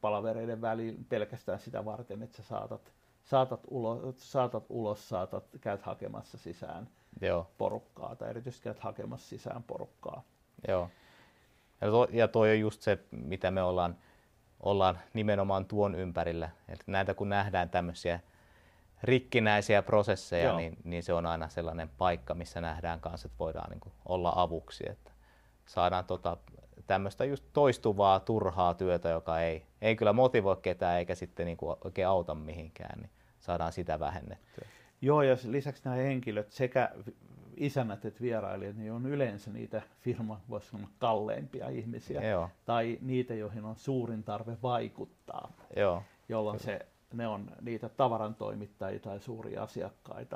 palavereiden väliin pelkästään sitä varten, että sä saatat, saatat, ulos, saatat ulos, saatat, käyt hakemassa sisään Joo. porukkaa, tai erityisesti käyt hakemassa sisään porukkaa. Joo. Ja, to, ja toi on just se, mitä me ollaan, ollaan nimenomaan tuon ympärillä. Eli näitä kun nähdään tämmöisiä rikkinäisiä prosesseja, niin, niin se on aina sellainen paikka, missä nähdään kanssa, että voidaan niin kuin olla avuksi. Että saadaan tota, tämmöistä just toistuvaa, turhaa työtä, joka ei, ei kyllä motivoi ketään eikä sitten niin kuin oikein auta mihinkään, niin saadaan sitä vähennettyä. Joo, ja lisäksi nämä henkilöt, sekä isännät että vierailijat, niin on yleensä niitä firman, voisi sanoa, kalleimpia ihmisiä. Joo. Tai niitä, joihin on suurin tarve vaikuttaa, Joo. jolloin se, ne on niitä tavarantoimittajia tai suuria asiakkaita.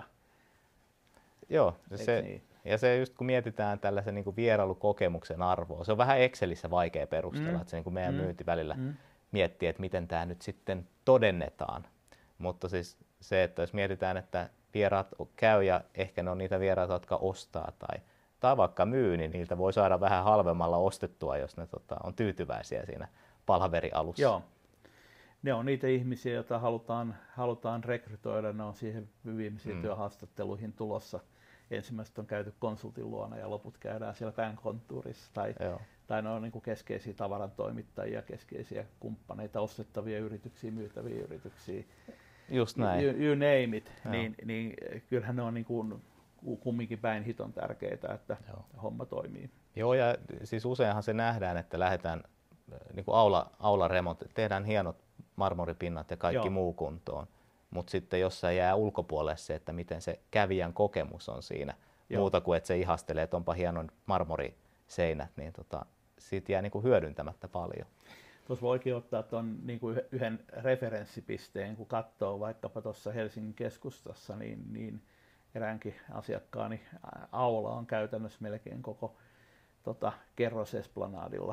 Joo, se, niin? ja se just kun mietitään tällaisen niin kuin vierailukokemuksen arvoa, se on vähän Excelissä vaikea perustella, mm. että se niin kuin meidän mm. myynti välillä mm. miettii, että miten tämä nyt sitten todennetaan. Mutta siis se, että jos mietitään, että vieraat käy ja ehkä ne on niitä vieraita, jotka ostaa tai, tai vaikka myy, niin niiltä voi saada vähän halvemmalla ostettua, jos ne tota, on tyytyväisiä siinä palaverialussa. Joo. Ne on niitä ihmisiä, joita halutaan, halutaan rekrytoida, ne on siihen viimeisiin mm. työhaastatteluihin tulossa. Ensimmäiset on käyty konsultin luona ja loput käydään siellä pääkonttuurissa. Tai, tai ne on niin kuin keskeisiä tavarantoimittajia, keskeisiä kumppaneita, ostettavia yrityksiä, myytäviä yrityksiä. Just näin. You, you name it. Niin, niin kyllähän ne on niin kuin kumminkin päin hiton tärkeitä, että Joo. homma toimii. Joo, ja siis useinhan se nähdään, että lähdetään niin kuin aula, aularemontti, tehdään hienot marmoripinnat ja kaikki Joo. muu kuntoon. Mutta sitten jossain jää ulkopuolelle se, että miten se kävijän kokemus on siinä. Joo. Muuta kuin, että se ihastelee, että onpa hienon marmoriseinät, niin tota, siitä jää niinku hyödyntämättä paljon. Tuossa voikin ottaa tuon niinku yhden referenssipisteen, kun katsoo vaikkapa tuossa Helsingin keskustassa, niin, niin eräänkin asiakkaani aula on käytännössä melkein koko tota, kerrosesplanadilla.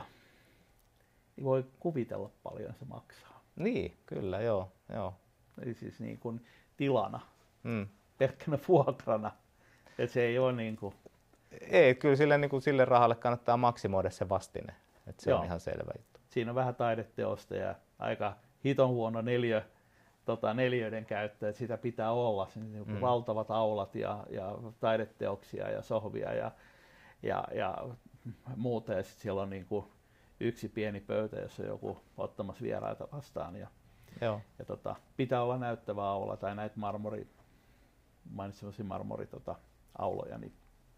Niin voi kuvitella paljon se maksaa. Niin, kyllä, joo. joo. Eli siis niin kuin tilana, mm. pelkkänä vuokrana. Et se ei ole niin kuin... Ei, kyllä sille, niin kuin, sille rahalle kannattaa maksimoida se vastine. Et se Joo. on ihan selvä juttu. Siinä on vähän taideteosta ja aika hiton huono neljö, tota, neljöiden käyttö, että sitä pitää olla. Niin mm. valtavat aulat ja, ja taideteoksia ja sohvia ja, ja, ja muuta. Ja sitten siellä on niin kuin yksi pieni pöytä, jossa on joku ottamassa vieraita vastaan. Ja, Joo. ja tota, pitää olla näyttävä aula tai näitä marmori, mainitsemasi marmori tota, auloja. Niin.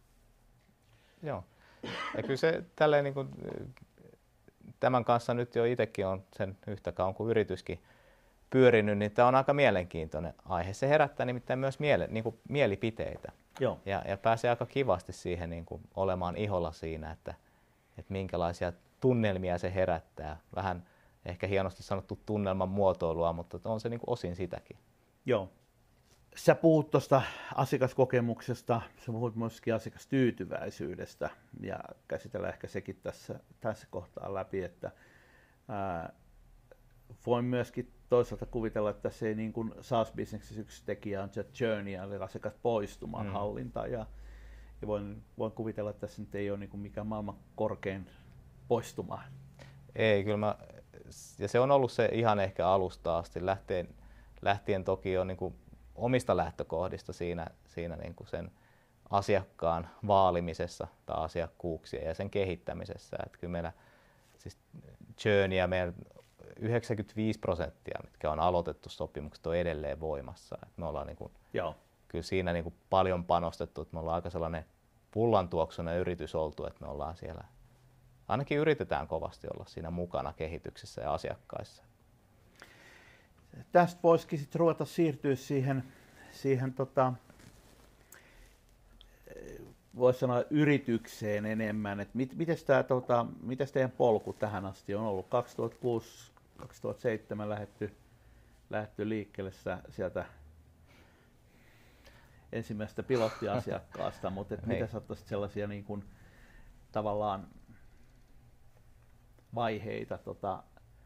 Joo. Ja kyllä se tälleen niin kuin, tämän kanssa nyt jo itsekin on sen yhtä kauan kuin yrityskin pyörinyt, niin tämä on aika mielenkiintoinen aihe. Se herättää nimittäin myös miele, niin kuin mielipiteitä. Joo. Ja, ja pääsee aika kivasti siihen niin kuin olemaan iholla siinä, että, että minkälaisia tunnelmia se herättää. Vähän ehkä hienosti sanottu tunnelman muotoilua, mutta on se niin kuin osin sitäkin. Joo. Sä puhut tuosta asiakaskokemuksesta, sä puhut myöskin asiakastyytyväisyydestä ja käsitellään ehkä sekin tässä, tässä kohtaa läpi, että ää, voin myöskin toisaalta kuvitella, että se ei niin kuin SaaS-bisneksessä yksi tekijä on se journey, eli asiakaspoistuman mm. hallinta ja, ja voin, voin kuvitella, että tässä nyt ei ole niin kuin mikään maailman korkein poistuma. Ei, kyllä mä, ja se on ollut se ihan ehkä alusta asti, lähtien, lähtien toki on niin kuin omista lähtökohdista siinä, siinä niin kuin sen asiakkaan vaalimisessa tai asiakkuuksia ja sen kehittämisessä. Että kyllä meillä siis journey ja meidän yhdeksänkymmentäviisi prosenttia, mitkä on aloitettu sopimukset, on edelleen voimassa. Että me ollaan niin kuin, Joo. kyllä siinä niin kuin paljon panostettu, että me ollaan aika sellainen pullantuoksuinen yritys oltu, että me ollaan siellä, ainakin yritetään kovasti olla siinä mukana kehityksessä ja asiakkaissa. Tästä voisikin sitten ruveta siirtyä siihen, siihen tota, voisi sanoa yritykseen enemmän. Et mit, mites tää, tota, mites teidän polku tähän asti on ollut? kaksituhattakuusi kaksituhattaseitsemän lähdetty, lähdetty liikkeelle sieltä ensimmäisestä pilottiasiakkaasta, mutta et mitä sä ottaisit sellaisia niin kuin, tavallaan vaiheita, tota,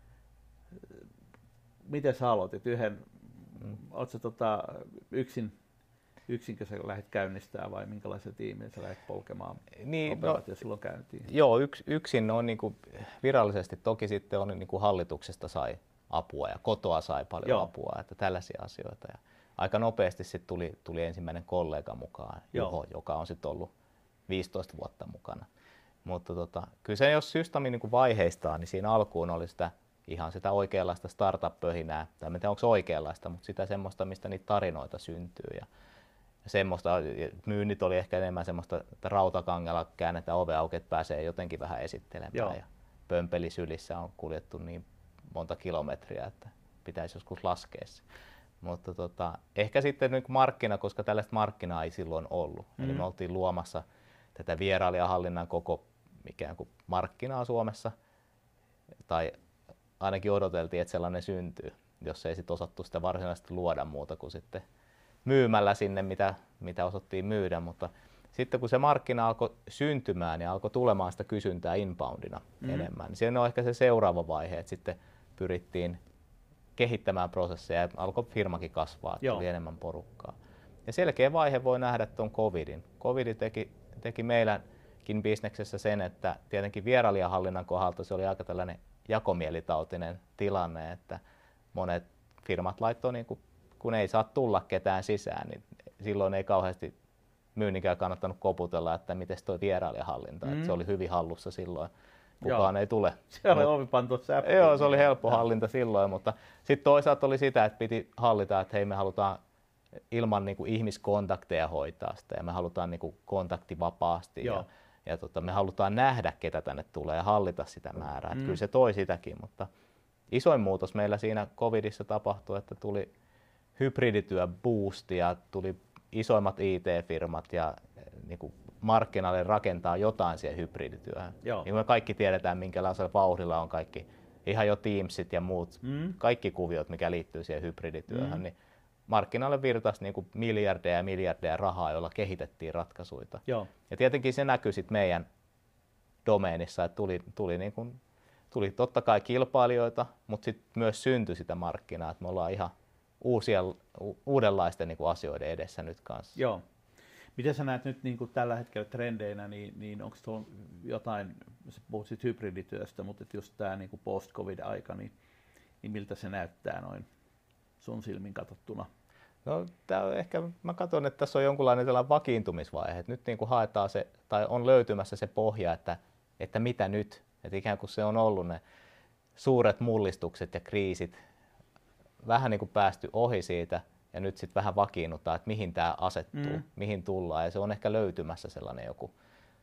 miten sä aloitit yhden, mm. ootko tota, yksin, yksinkö sä lähdit käynnistää vai minkälaisen tiimin sä lähdit polkemaan niin, operaatio no, silloin käyntiin? Joo, yks, yksin on niin kuin virallisesti, toki sitten on niin kuin hallituksesta sai, apua ja kotoa sai paljon Joo. apua, että tällaisia asioita. Ja aika nopeasti sitten tuli, tuli ensimmäinen kollega mukaan, Juho, Joo. joka on sitten ollut viisitoista vuotta mukana. Mutta tota, kyllä se, jos Systami niin vaiheistaa, niin siinä alkuun oli sitä ihan sitä oikeanlaista startup-pöhinää, tai en tiedä onko se oikeanlaista, mutta sitä semmoista, mistä niitä tarinoita syntyy. Ja, ja semmoista, myynnit oli ehkä enemmän semmoista, että rautakangella käännetään ove auki, että pääsee jotenkin vähän esittelemään. Joo. Ja pömpelisylissä on kuljettu niin monta kilometriä, että pitäisi joskus laskea se. Mutta tota, ehkä sitten niin markkina, koska tällaista markkinaa ei silloin ollut. Mm. Eli me oltiin luomassa tätä vierailijahallinnan koko ikään kuin markkinaa Suomessa, tai ainakin odoteltiin, että sellainen syntyy, jos ei sitten osattu sitä varsinaisesti luoda muuta kuin sitten myymällä sinne, mitä, mitä osattiin myydä. Mutta sitten kun se markkina alkoi syntymään ja alkoi tulemaan sitä kysyntää inboundina mm. enemmän, niin siinä on ehkä se seuraava vaihe, että sitten pyrittiin kehittämään prosesseja ja alkoi firmakin kasvaa, että tuli enemmän porukkaa. Ja selkeä vaihe voi nähdä tuon covidin. Covid teki, teki meilläkin bisneksessä sen, että tietenkin vierailijahallinnan kohdalta se oli aika tällainen jakomielitautinen tilanne, että monet firmat laittoi, niin kun, kun ei saa tulla ketään sisään, niin silloin ei kauheasti myynnikään kannattanut koputella, että miten tuo vierailijahallinta, mm. että se oli hyvin hallussa silloin. Kukaan Joo. ei tule. Se oli ovi pantu säppiin. Joo, se oli helppo hallinta silloin, mutta sitten toisaalta oli sitä, että piti hallita, että hei, me halutaan ilman niin kuin ihmiskontakteja hoitaa sitä ja me halutaan niin kuin kontaktivapaasti ja, ja tota, me halutaan nähdä, ketä tänne tulee ja hallita sitä määrää. Mm. Kyllä se toi sitäkin, mutta isoin muutos meillä siinä covidissa tapahtui, että tuli hybridityö boosti ja tuli isoimmat I T-firmat ja niin kuin markkinalle rakentaa jotain siihen hybridityöhön. Niin me kaikki tiedetään, minkälaisella vauhdilla on kaikki, ihan jo Teamsit ja muut, mm. kaikki kuviot, mikä liittyy siihen hybridityöhön, mm. niin markkinalle virtasi niin kuin miljardeja ja miljardeja rahaa, joilla kehitettiin ratkaisuja. Joo. Ja tietenkin se näkyi sitten meidän domeenissa, että tuli, tuli, niin kuin, tuli totta kai kilpailijoita, mutta sitten myös syntyi sitä markkinaa, että me ollaan ihan uusia, uudenlaisten niin kuin asioiden edessä nyt kanssa. Joo. Miten sä näet nyt niin kuin tällä hetkellä trendeinä, niin, niin onko tuolla jotain, sä puhut sit hybridityöstä, mutta just tämä niin kuin post-covid-aika, niin, niin miltä se näyttää noin sun silmin katsottuna? No tää on ehkä, mä katson, että tässä on jonkunlainen sellainen vakiintumisvaihe, että nyt niin kuin haetaan se, tai on löytymässä se pohja, että, että mitä nyt, että ikään kuin se on ollut ne suuret mullistukset ja kriisit, vähän niin kuin päästy ohi siitä, ja nyt sitten vähän vakiinnutaan, että mihin tämä asettuu, mm. mihin tullaan. Ja se on ehkä löytymässä sellainen joku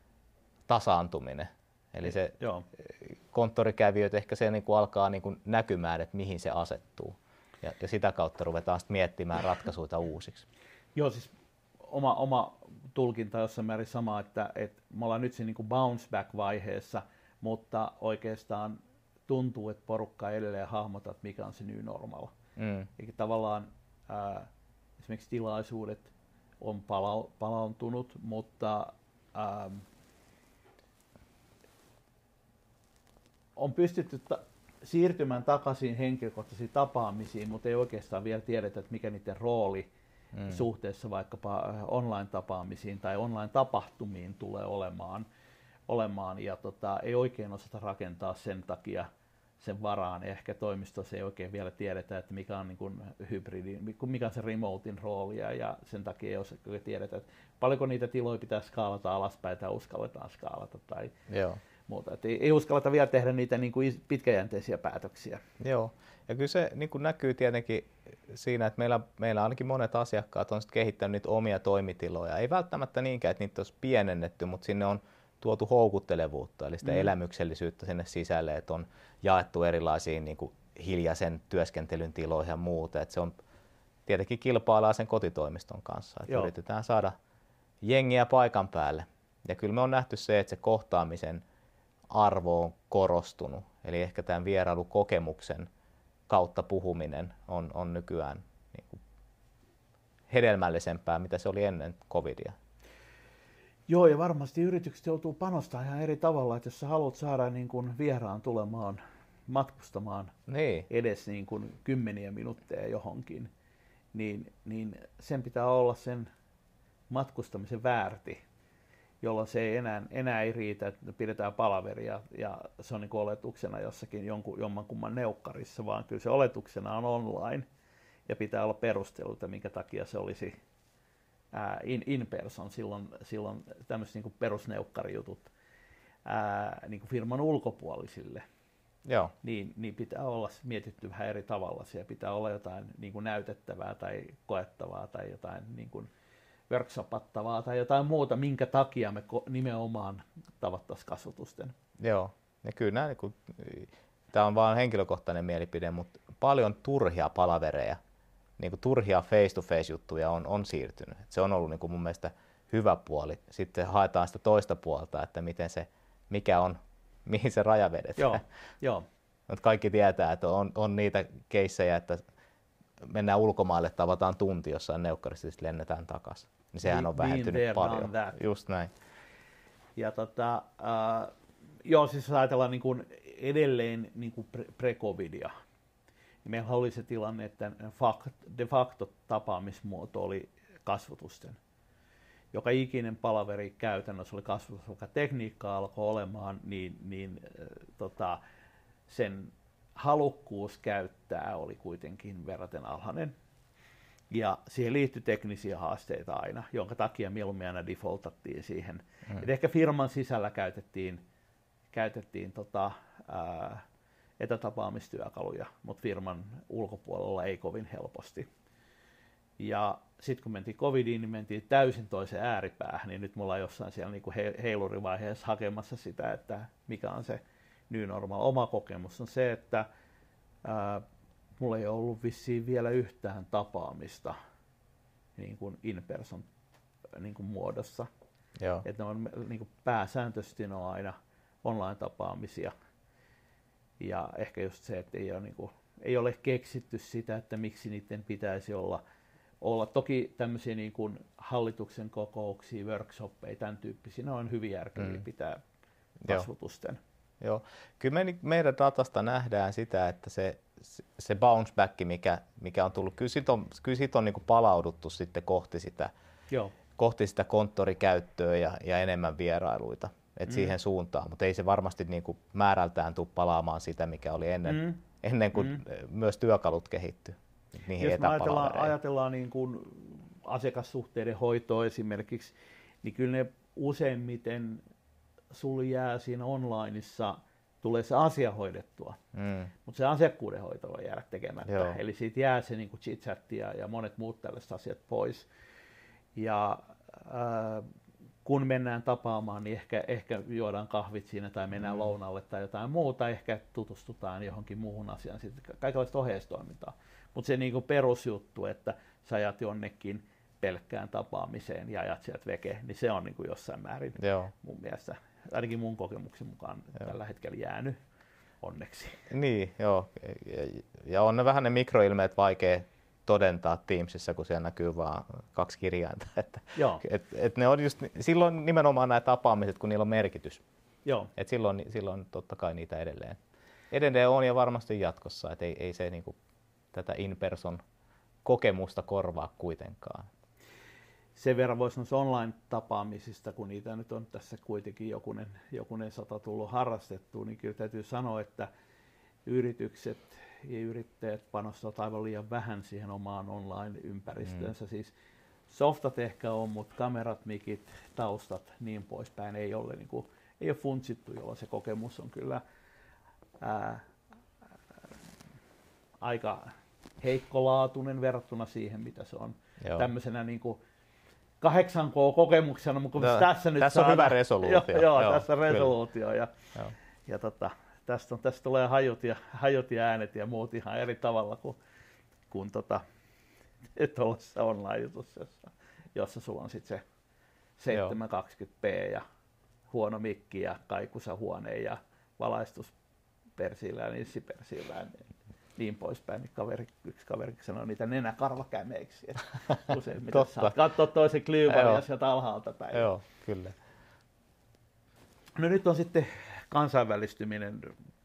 tasaantuminen. Eli se Joo. konttorikävijöt ehkä se niin kuin alkaa niin kuin näkymään, että mihin se asettuu. Ja, ja sitä kautta ruvetaan sitten miettimään ratkaisuja uusiksi. Joo, siis oma, oma tulkinta jossain määrin sama, että, että me ollaan nyt siinä niin kuin bounce back-vaiheessa, mutta oikeastaan tuntuu, että porukka ei edelleen hahmota, että mikä on se new normal. Mm. Eli tavallaan Ää, esimerkiksi tilaisuudet on pala- palautunut, mutta ää, on pystytty ta- siirtymään takaisin henkilökohtaisiin tapaamisiin, mutta ei oikeastaan vielä tiedetä, että mikä niiden rooli mm. suhteessa vaikkapa online-tapaamisiin tai online-tapahtumiin tulee olemaan. olemaan ja tota, ei oikein osata rakentaa sen takia sen varaan. Ehkä toimistossa ei oikein vielä tiedetä, että mikä on niin kuin hybridi, mikä on se remotein roolia, ja sen takia ei osaa tiedetä, että paljonko niitä tiloja pitää skaalata alaspäin tai uskalletaan skaalata tai Joo. muuta. Et ei, ei uskalleta vielä tehdä niitä niin kuin pitkäjänteisiä päätöksiä. Joo, ja kyllä se niin kuin näkyy tietenkin siinä, että meillä, meillä ainakin monet asiakkaat on kehittänyt niitä omia toimitiloja. Ei välttämättä niinkään, että niitä olisi pienennetty, mutta sinne on tuotu houkuttelevuutta, eli sitä mm. elämyksellisyyttä sinne sisälle, että on jaettu erilaisiin niin kuin hiljaisen työskentelyn tiloihin ja muuta. Että se on tietenkin kilpaillaan sen kotitoimiston kanssa, että yritetään saada jengiä paikan päälle. Ja kyllä me on nähty se, että se kohtaamisen arvo on korostunut, eli ehkä tämän vierailukokemuksen kautta puhuminen on, on nykyään niin kuin hedelmällisempää, mitä se oli ennen covidia. Joo, ja varmasti yritykset joutuu panostamaan ihan eri tavalla, että jos sä haluat saada niin kuin vieraan tulemaan matkustamaan niin. edes niin kuin kymmeniä minuutteja johonkin, niin, niin sen pitää olla sen matkustamisen väärti. jolloin se ei enää, enää ei riitä, että pidetään palaveria ja se on niin kuin oletuksena jossakin jonkun, jommankumman neukkarissa, vaan kyllä se oletuksena on online ja pitää olla perusteluita, minkä takia se olisi ää, in, in person, silloin, silloin tämmöiset niin kuin perusneukkarijutut ää, niin kuin firman ulkopuolisille. Joo. Niin, niin pitää olla mietitty vähän eri tavalla. Siellä pitää olla jotain niin kuin näytettävää tai koettavaa tai jotain niin kuin workshopattavaa tai jotain muuta, minkä takia me nimenomaan tavattaisiin kasvotusten. Joo, ja kyllä nämä, niin kuin, tämä on vain henkilökohtainen mielipide, mutta paljon turhia palavereja, niin kuin turhia face-to-face-juttuja on, on siirtynyt. Se on ollut niin kuin mun mielestä hyvä puoli. Sitten haetaan sitä toista puolta, että miten se, mikä on, mihin se raja vedetään. Joo, joo. Mutta kaikki tietää, että on, on niitä keissejä, että mennään ulkomaille, tavataan tunti jossain neukkarissa ja sitten lennetään takaisin. Niin sehän on vähentynyt there, paljon. Just näin. Ja tota, äh, joo, siis jos ajatellaan niin kuin edelleen niin kuin pre-covidia, niin meillä oli se tilanne, että de facto tapaamismuoto oli kasvotusten. Joka ikinen palaveri käytännössä oli kasvotus, joka tekniikka alkoi olemaan, niin, niin äh, tota, sen halukkuus käyttää oli kuitenkin verraten alhainen. Ja siihen liittyi teknisiä haasteita aina, jonka takia mieluummin aina defaultattiin siihen. Mm. Et ehkä firman sisällä käytettiin, käytettiin tota, ää, etätapaamistyökaluja, mutta firman ulkopuolella ei kovin helposti. Ja sitten kun mentiin covidiin, niin mentiin täysin toiseen ääripäähän, niin nyt mulla on jossain siellä niinku heilurivaiheessa hakemassa sitä, että mikä on se new normal. Oma kokemus on se, että ää, mulla ei ollut vissiin vielä yhtään tapaamista niin kuin in-person niin kuin muodossa. Joo. Että ne on niin kuin pääsääntöisesti ne on aina online-tapaamisia. Ja ehkä just se, että ei ole, niin kuin, ei ole keksitty sitä, että miksi niiden pitäisi olla. olla. Toki tämmöisiä niin kuin hallituksen kokouksia, workshoppeja, tämän tyyppisiä, ne on hyvin järkeviä mm. pitää kasvotusten. Joo. Joo. Kyllä me, meidän datasta nähdään sitä, että se, se bounce back, mikä, mikä on tullut, kyllä siitä on, kyllä siitä on niin kuin palauduttu sitten kohti sitä, Joo. kohti sitä konttorikäyttöä ja, ja enemmän vierailuita, et mm. siihen suuntaan, mutta ei se varmasti niin kuin määrältään tule palaamaan sitä, mikä oli ennen, mm. ennen kuin mm. myös työkalut kehittyi niihin Jos me ajatellaan, ajatellaan niin kuin asiakassuhteiden hoitoa esimerkiksi, niin kyllä ne useimmiten sulla jää siinä onlineissa, tulee se asia hoidettua, mm. mutta se asiakkuuden hoito voi jäädä tekemättä. Joo. Eli siitä jää se niin kuin chit-chat ja, ja monet muut tällaiset asiat pois. Ja äh, kun mennään tapaamaan, niin ehkä, ehkä juodaan kahvit siinä tai mennään mm. lounalle tai jotain muuta, ehkä tutustutaan johonkin muuhun asiaan, sitten kaikenlaista oheistoimintaa. Mutta se niin kuin perusjuttu, että sä ajat jonnekin pelkkään tapaamiseen ja ajat sieltä veke, niin se on niin kuin jossain määrin Joo. mun mielestä, ainakin mun kokemuksen mukaan joo. tällä hetkellä jäänyt onneksi. Niin, joo. Ja on ne vähän ne mikroilmeet vaikea todentaa Teamsissa, kun siellä näkyy vaan kaksi kirjainta. Että, et, et ne on just, silloin nimenomaan nämä tapaamiset, kun niillä on merkitys. Joo. Et silloin, silloin totta kai niitä edelleen. Edelleen on ja varmasti jatkossa, että ei, ei se niinku tätä in-person kokemusta korvaa kuitenkaan. Sen verran voisi sanoa online-tapaamisista, kun niitä nyt on tässä kuitenkin jokunen, jokunen sata tullut harrastettua, niin kyllä täytyy sanoa, että yritykset ja yrittäjät panostavat aivan liian vähän siihen omaan online-ympäristöönsä. Mm. Siis softat ehkä on, mutta kamerat, mikit, taustat, niin poispäin ei ole, niin kuin, ei ole funtsittu, jolloin se kokemus on kyllä ää, ää, aika heikkolaatuinen verrattuna siihen, mitä se on Joo. tämmöisenä niin kuin kahdeksan K-kokemuksena, mutta no, tässä nyt tässä on hyvä resoluutio. Joo, joo, joo tässä on resoluutio. Ja, ja tota, tästä, on, tästä tulee hajut ja, hajut ja äänet ja muut ihan eri tavalla kuin, kuin tota, tuollaisessa online-jutussa, jossa, jossa sulla on sitten se seitsemänsataakaksikymmentä p ja huono mikki ja kaikuisa huone ja valaistus persillään, nissipersillään. Niin poispäin, niin kaveri, yksi kaveri sanoi niitä nenäkarvakämeiksi. Useimmiten saat katsoa toisen klyyvan ja sieltä alhaalta päin. Joo, kyllä. No nyt on sitten kansainvälistyminen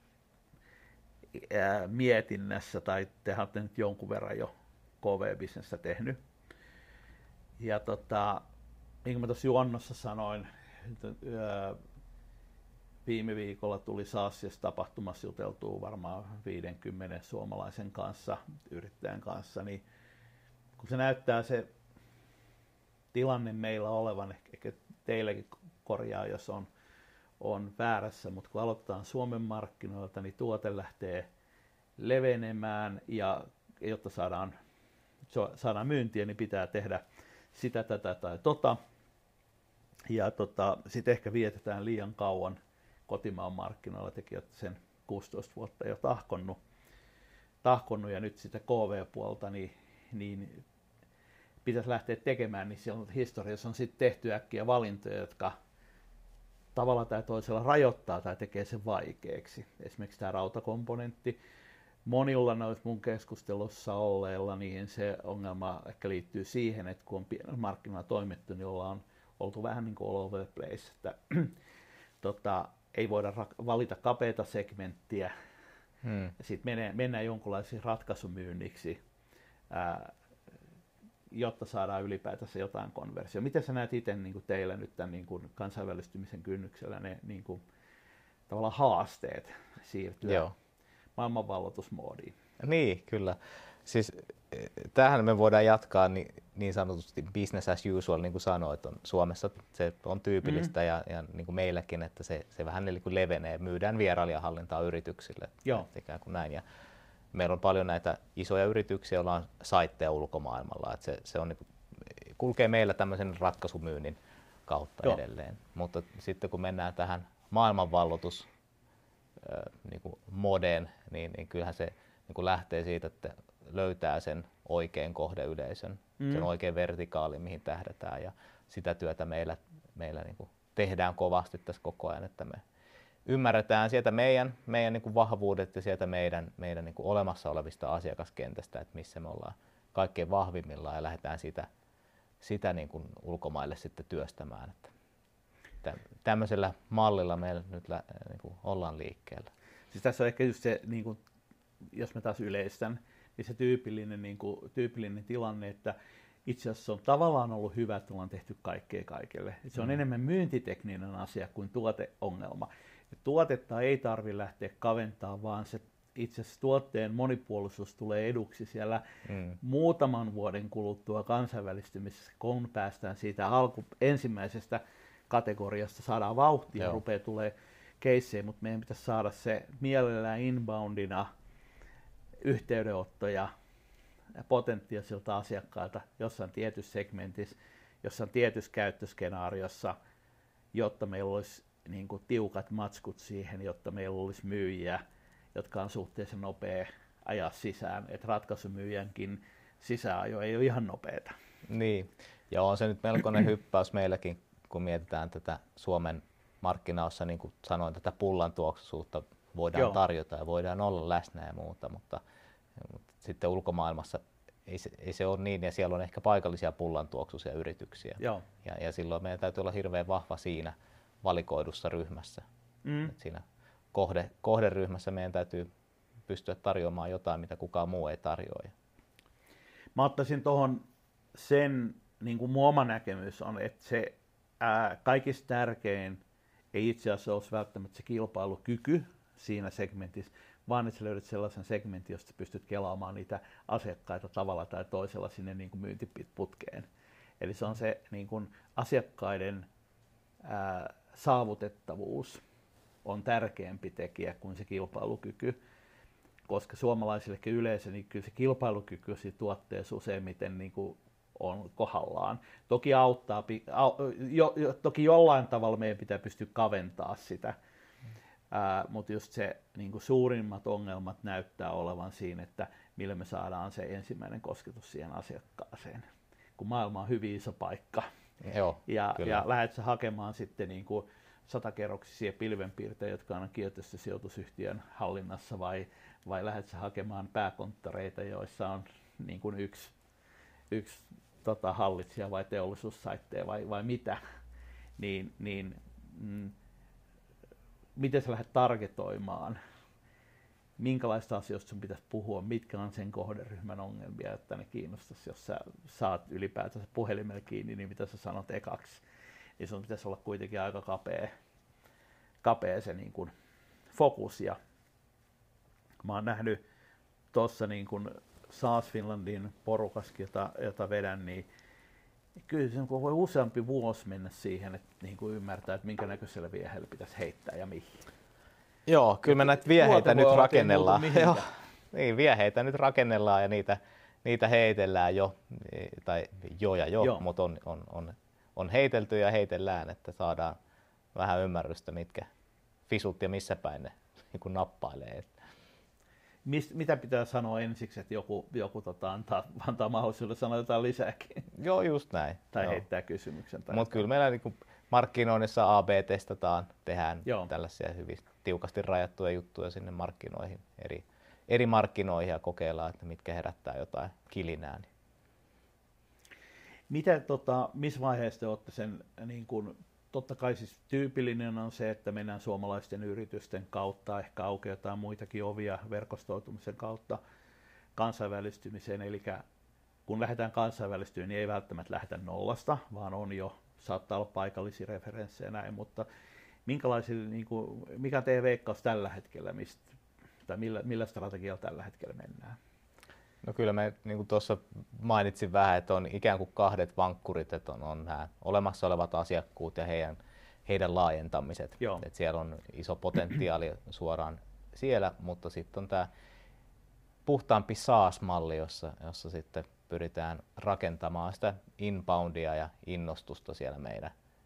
ää, mietinnässä, tai te olette nyt jonkun verran jo K V-bisnestä tehnyt. Ja tota, niin kuin mä tuossa juonnossa sanoin, viime viikolla tuli Saasiassa tapahtumassa juteltua varmaan viidenkymmenen suomalaisen kanssa, yrittäjän kanssa, niin kun se näyttää se tilanne meillä olevan, ehkä teillekin korjaa, jos on, on väärässä, mutta kun aloitetaan Suomen markkinoilta, niin tuote lähtee levenemään ja jotta saadaan, saadaan myyntiä, niin pitää tehdä sitä, tätä tai tota. Ja tota, sitten ehkä vietetään liian kauan kotimaan markkinoilla, tekijät sen kuusitoista vuotta jo tahkonnut, tahkonnut ja nyt sitä K V-puolta, niin, niin pitäisi lähteä tekemään, niin siellä historiassa on sitten tehty äkkiä valintoja, jotka tavalla tai toisella rajoittaa tai tekee sen vaikeaksi. Esimerkiksi tämä rautakomponentti. Monilla noissa mun keskustelussa olleilla, niin se ongelma ehkä liittyy siihen, että kun on pienellä markkinoilla toimittu, niin ollaan oltu vähän niin kuin all over the place. Että, tota, ei voida ra- valita kapeita segmenttiä, hmm. ja sitten mennään jonkunlaisiin ratkaisumyynniksi, ää, jotta saadaan ylipäätänsä jotain konversiota. Miten sä näet itse niin kuin teillä nyt tämän niin kuin kansainvälistymisen kynnyksellä ne niin kuin, tavallaan haasteet siirtyä Joo. maailmanvalloitusmoodiin? Niin, kyllä. Siis tämähän me voidaan jatkaa niin, niin sanotusti business as usual, niin kuin sanoit. On, Suomessa se on tyypillistä mm-hmm. ja, ja niin kuin meilläkin, että se, se vähän niin kuin levenee. Myydään vierailijahallintaa yrityksille. Joo. Ikään kuin näin. Ja meillä on paljon näitä isoja yrityksiä, joilla on saitteja ulkomaailmalla. Että se, se on, niin kuin, kulkee meillä tämmöisen ratkaisumyynnin kautta Joo. edelleen. Mutta sitten kun mennään tähän maailmanvalloitus niin kuin modeen, niin, niin kyllähän se niin kuin lähtee siitä, että löytää sen oikean kohdeyleisön, mm. sen oikean vertikaalin, mihin tähdätään. Ja sitä työtä meillä, meillä niin kuin tehdään kovasti tässä koko ajan, että me ymmärretään sieltä meidän, meidän niin kuin vahvuudet ja sieltä meidän, meidän niin kuin olemassa olevista asiakaskentästä, että missä me ollaan kaikkein vahvimmillaan ja lähdetään sitä, sitä niin kuin ulkomaille sitten työstämään. Että tämmöisellä mallilla meillä nyt niin kuin ollaan liikkeellä. Siis tässä on ehkä just se, niin kuin, jos mä taas yleistän, niin se tyypillinen, niin kuin, tyypillinen tilanne, että itse asiassa on tavallaan ollut hyvä, että ollaan tehty kaikkea kaikille. Se on mm. enemmän myyntitekninen asia kuin tuoteongelma. Ja tuotetta ei tarvitse lähteä kaventamaan, vaan se itse asiassa tuotteen monipuolisuus tulee eduksi siellä mm. muutaman vuoden kuluttua kansainvälistymisessä, kun päästään siitä alku ensimmäisestä kategoriasta, saadaan vauhtia, Joo. rupeaa tulee keissejä, mutta meidän pitäisi saada se mielellään inboundina yhteydenottoja potentiaalisilta asiakkailta jossain tietyssä segmentissä, jossain tietyssä käyttöskenaariossa, jotta meillä olisi niin kuin tiukat matskut siihen, jotta meillä olisi myyjiä, jotka on suhteellisen nopea ajaa sisään, että ratkaisumyyjänkin sisäänajo ei ole ihan nopeata. Niin, ja on se nyt melkoinen hyppäys meilläkin, kun mietitään tätä Suomen markkinaossa, niin kuin sanoin, tätä pullantuoksuisuutta voidaan Joo. tarjota ja voidaan olla läsnä ja muuta, mutta, mutta sitten ulkomaailmassa ei se, ei se ole niin, ja siellä on ehkä paikallisia pullantuoksuisia yrityksiä. Joo. Ja, ja silloin meidän täytyy olla hirveän vahva siinä valikoidussa ryhmässä. Mm. Siinä kohde, kohderyhmässä meidän täytyy pystyä tarjoamaan jotain, mitä kukaan muu ei tarjoa. Mä ottaisin tuohon sen, niin kuin mun oma näkemys on, että se ää, kaikista tärkein ei itse asiassa olisi välttämättä se kilpailukyky siinä segmentissä, vaan että sä löydät sellaisen segmentin, josta pystyt kelaamaan niitä asiakkaita tavalla tai toisella sinne niin kuin myyntiputkeen. Eli se on se niin kuin asiakkaiden ää, saavutettavuus on tärkeämpi tekijä kuin se kilpailukyky, koska suomalaisillekin yleensä niin kyllä se kilpailukyky siinä tuotteessa useimmiten niin kuin on kohdallaan. Toki auttaa, jo, jo, toki jollain tavalla meidän pitää pystyä kaventaa sitä, Ää, mutta just se niin kuin suurimmat ongelmat näyttää olevan siinä, että millä me saadaan se ensimmäinen kosketus siihen asiakkaaseen, kun maailma on hyvin iso paikka. Joo, ja, ja lähdet sä hakemaan sitten niin kuin satakerroksisia pilvenpiirtejä, jotka on kiinteistösijoitusyhtiön hallinnassa, vai, vai lähdet sä hakemaan pääkonttoreita, joissa on niin kuin yksi, yksi tota, hallitsija vai teollisuussaitteja vai, vai mitä, niin, niin mm, miten sä lähdet targetoimaan, minkälaista asioista sun pitäisi puhua, mitkä on sen kohderyhmän ongelmia, että ne kiinnostaisi, jos sä saat ylipäätänsä puhelimella kiinni, niin mitä sä sanot ekaksi. niin sun pitäisi olla kuitenkin aika kapea, kapea se niin kuin fokus. Ja mä oon nähnyt tuossa niin kuin SaaS Finlandin porukaskin, jota, jota vedän, niin kyllä se voi useampi vuosi mennä siihen, että niin kuin ymmärtää, että minkä näköisellä viehellä pitäisi heittää ja mihin. Joo, kyllä me näitä vieheitä nyt rakennellaan. Joo, niin, vieheitä nyt rakennellaan ja niitä, niitä heitellään jo, tai jo ja jo, Joo. mutta on, on, on, on heitelty ja heitellään, että saadaan vähän ymmärrystä, mitkä fisut ja missä päin ne niin nappailee. Mist, mitä pitää sanoa ensiksi, että joku, joku tota, antaa, antaa mahdollisuuden sanoa jotain lisääkin? Joo, just näin. Tai Joo. heittää kysymyksen. Mutta kyllä meillä niin markkinoinnissa A B-testataan, tehdään Joo. tällaisia hyvin tiukasti rajattuja juttuja sinne markkinoihin, eri, eri markkinoihin ja kokeillaan, että mitkä herättää jotain kilinää. Mitä, tota, missä vaiheessa te olette sen, niin kun, totta kai siis tyypillinen on se, että mennään suomalaisten yritysten kautta, ehkä aukeataan muitakin ovia verkostoitumisen kautta kansainvälistymiseen, eli kun lähdetään kansainvälistyyn, niin ei välttämättä lähdetä nollasta, vaan on jo, saattaa olla paikallisia referenssejä näin, mutta niin kuin, mikä on teidän veikkaus tällä hetkellä, mistä, tai millä, millä strategialla tällä hetkellä mennään? No kyllä me, niin kuin tuossa mainitsin vähän, että on ikään kuin kahdet vankkurit, että on, on nämä olemassa olevat asiakkuut ja heidän, heidän laajentamiset. Että siellä on iso potentiaali suoraan siellä, mutta sitten on tämä puhtaampi SaaS-malli, jossa, jossa sitten pyritään rakentamaan sitä inboundia ja innostusta siellä meidän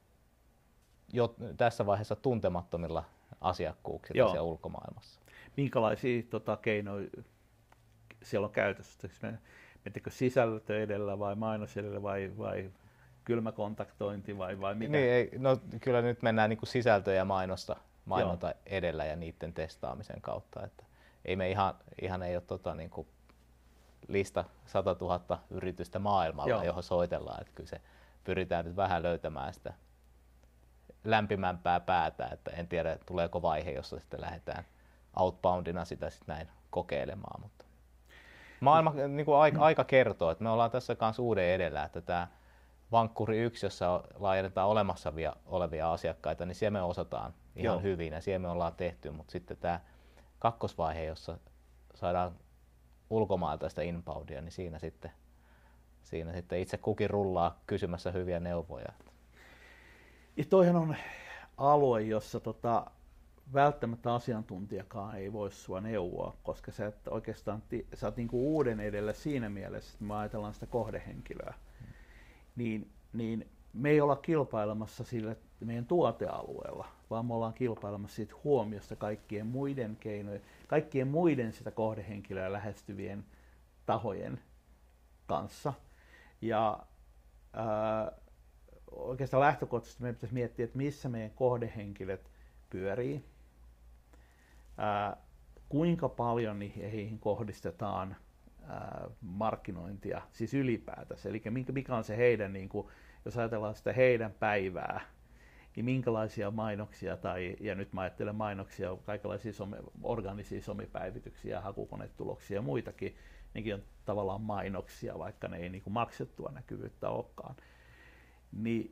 jo tässä vaiheessa tuntemattomilla asiakkuuksilla Joo. siellä ulkomaailmassa. Minkälaisia tota, keinoja siellä on käytössä? Menettekö sisältö edellä vai mainos edellä vai, vai kylmäkontaktointi vai, vai mitä? Niin, ei, no, kyllä nyt mennään niin kuin sisältö ja mainosta, mainonta Joo. edellä ja niiden testaamisen kautta. Että ei me ihan, ihan ei ole tota, niin kuin lista satatuhatta yritystä maailmalla, Joo. johon soitellaan. Että kyllä se pyritään nyt vähän löytämään sitä lämpimämpää päätä, että en tiedä tuleeko vaihe, jossa sitten lähdetään outboundina sitä sitten näin kokeilemaan. Mutta maailma, niin kuin aika, aika kertoo, että me ollaan tässä kanssa uuden edellä, että tämä vankkuri yksi, jossa laajennetaan olemassa olevia asiakkaita, niin siellä me osataan ihan Joo. hyvin ja siellä me ollaan tehty, mutta sitten tämä kakkosvaihe, jossa saadaan ulkomailta sitä inboundia, niin siinä sitten, siinä sitten itse kukin rullaa kysymässä hyviä neuvoja. Ja toihan on alue, jossa tota, välttämättä asiantuntijakaan ei voi sua neuvoa, koska sä et oikeastaan sä oot niinku uuden edellä siinä mielessä, että me ajatellaan sitä kohdehenkilöä. Hmm. Niin, niin me ei olla kilpailemassa sillä meidän tuotealueella, vaan me ollaan kilpailemassa siitä huomiosta kaikkien muiden keinojen, kaikkien muiden sitä kohdehenkilöä lähestyvien tahojen kanssa. Ja ää, oikeastaan lähtökohtaisesti meidän pitäisi miettiä, että missä meidän kohdehenkilöt pyörii, ää, kuinka paljon heihin kohdistetaan ää, markkinointia, siis ylipäätänsä, eli mikä on se heidän, niin kuin, jos ajatellaan sitä heidän päivää, niin minkälaisia mainoksia, tai, ja nyt mä ajattelen mainoksia, kaikenlaisia some, organisia somipäivityksiä, hakukonetuloksia ja muitakin, nekin on tavallaan mainoksia, vaikka ne ei niin kuin maksettua näkyvyyttä olekaan. Niin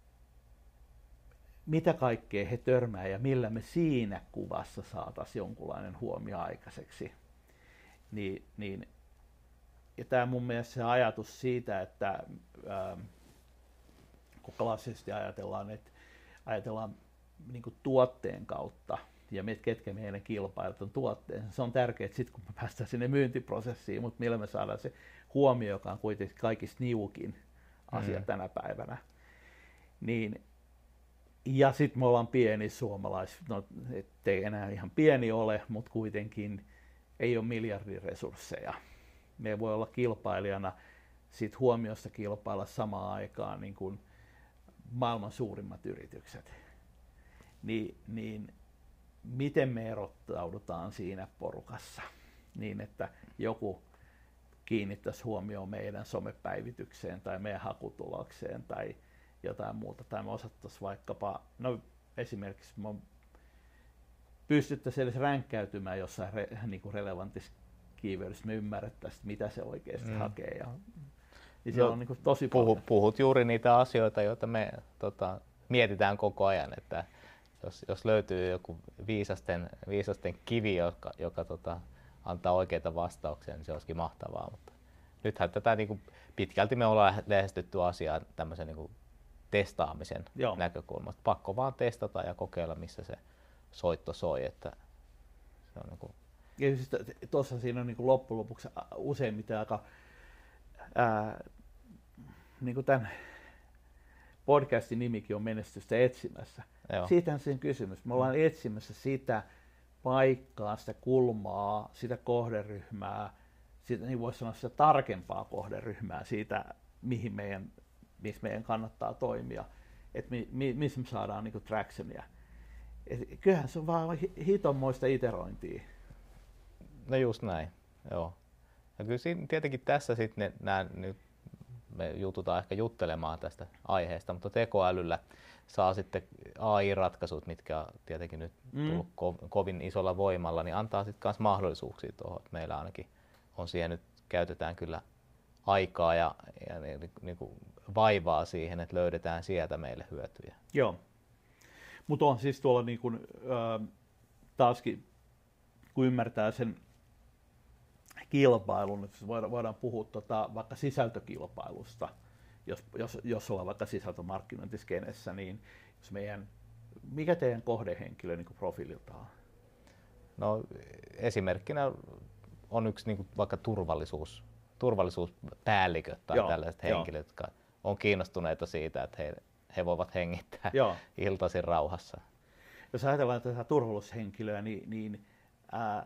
mitä kaikkea he törmää ja millä me siinä kuvassa saataisiin jonkunlainen huomio aikaiseksi. Niin, niin, ja tämä mun mielestä se ajatus siitä, että ähm, kun klassisesti ajatellaan, että ajatellaan niin kuin tuotteen kautta ja me, ketkä meidän kilpailut on tuotteen, se on tärkeää sitten kun me päästään sinne myyntiprosessiin, mutta millä me saadaan se huomio, joka on kuitenkin kaikista niukin asia mm. tänä päivänä. Niin, ja sitten me ollaan pieni suomalais, no ettei enää ihan pieni ole, mutta kuitenkin ei ole miljardin resursseja. Me voi olla kilpailijana siitä huomiosta kilpailla samaan aikaan niin kuin maailman suurimmat yritykset. Ni, niin miten me erottaudutaan siinä porukassa niin, että joku kiinnittäisi huomioon meidän somepäivitykseen tai meidän hakutulokseen tai jotain muuta, tai me osattaisiin vaikkapa, no esimerkiksi me pystyttäisiin edes ränkkäytymään jossain re, niin kuin relevantissa keywordsissa, me ymmärrettäisiin, mitä se oikeasti mm. hakee. Ja, niin no, on niin kuin tosi puhut, puhut juuri niitä asioita, joita me tota, mietitään koko ajan, että jos, jos löytyy joku viisasten, viisasten kivi, joka, joka tota, antaa oikeita vastauksia, niin se olisikin mahtavaa. Mutta nythän tätä niin kuin, pitkälti me ollaan lähestytty asiaa tämmöisen niin kuin, testaamisen Joo. näkökulmasta. Pakko vaan testata ja kokeilla, missä se soitto soi. Että se on niin kuin... Ja siis tuossa siinä on niin kuin loppujen lopuksi useimmiten aika ää, niin kuin tämän podcastin nimikin on menestystä etsimässä. Joo. Siitähän siinä kysymys. Me ollaan etsimässä sitä paikkaa, sitä kulmaa, sitä kohderyhmää, sitä, niin voisi sanoa sitä tarkempaa kohderyhmää siitä, mihin meidän, missä meidän kannattaa toimia, että mi, mi, missä me saadaan niin kuin tractionia. Et kyllähän se on vaan hitonmoista iterointia. No just näin, joo. Ja kyllä siinä, tietenkin tässä sitten nämä nyt me jututaan ehkä juttelemaan tästä aiheesta, mutta tekoälyllä saa sitten A I-ratkaisut, mitkä on tietenkin nyt tullut mm. ko- kovin isolla voimalla, niin antaa sitten myös mahdollisuuksia tuohon. Meillä ainakin on siihen nyt, käytetään kyllä aikaa ja, ja niin, niin kuin vaivaa siihen, että löydetään sieltä meille hyötyjä. Joo, mutta on siis tuolla niin kuin, äh, taaskin, kun ymmärtää sen kilpailun, että voidaan, voidaan puhua tota, vaikka sisältökilpailusta, jos, jos, jos ollaan vaikka sisältömarkkinointiskenessä, niin jos meidän, mikä teidän kohdehenkilö niin kuin profiililta on? No esimerkkinä on yksi niin kuin vaikka turvallisuus, turvallisuuspäälliköt tai Joo, tällaiset henkilöt, jo. jotka on kiinnostuneita siitä, että he, he voivat hengittää Joo. iltaisin rauhassa. Jos ajatellaan tätä turvallisuushenkilöä, niin, niin ää,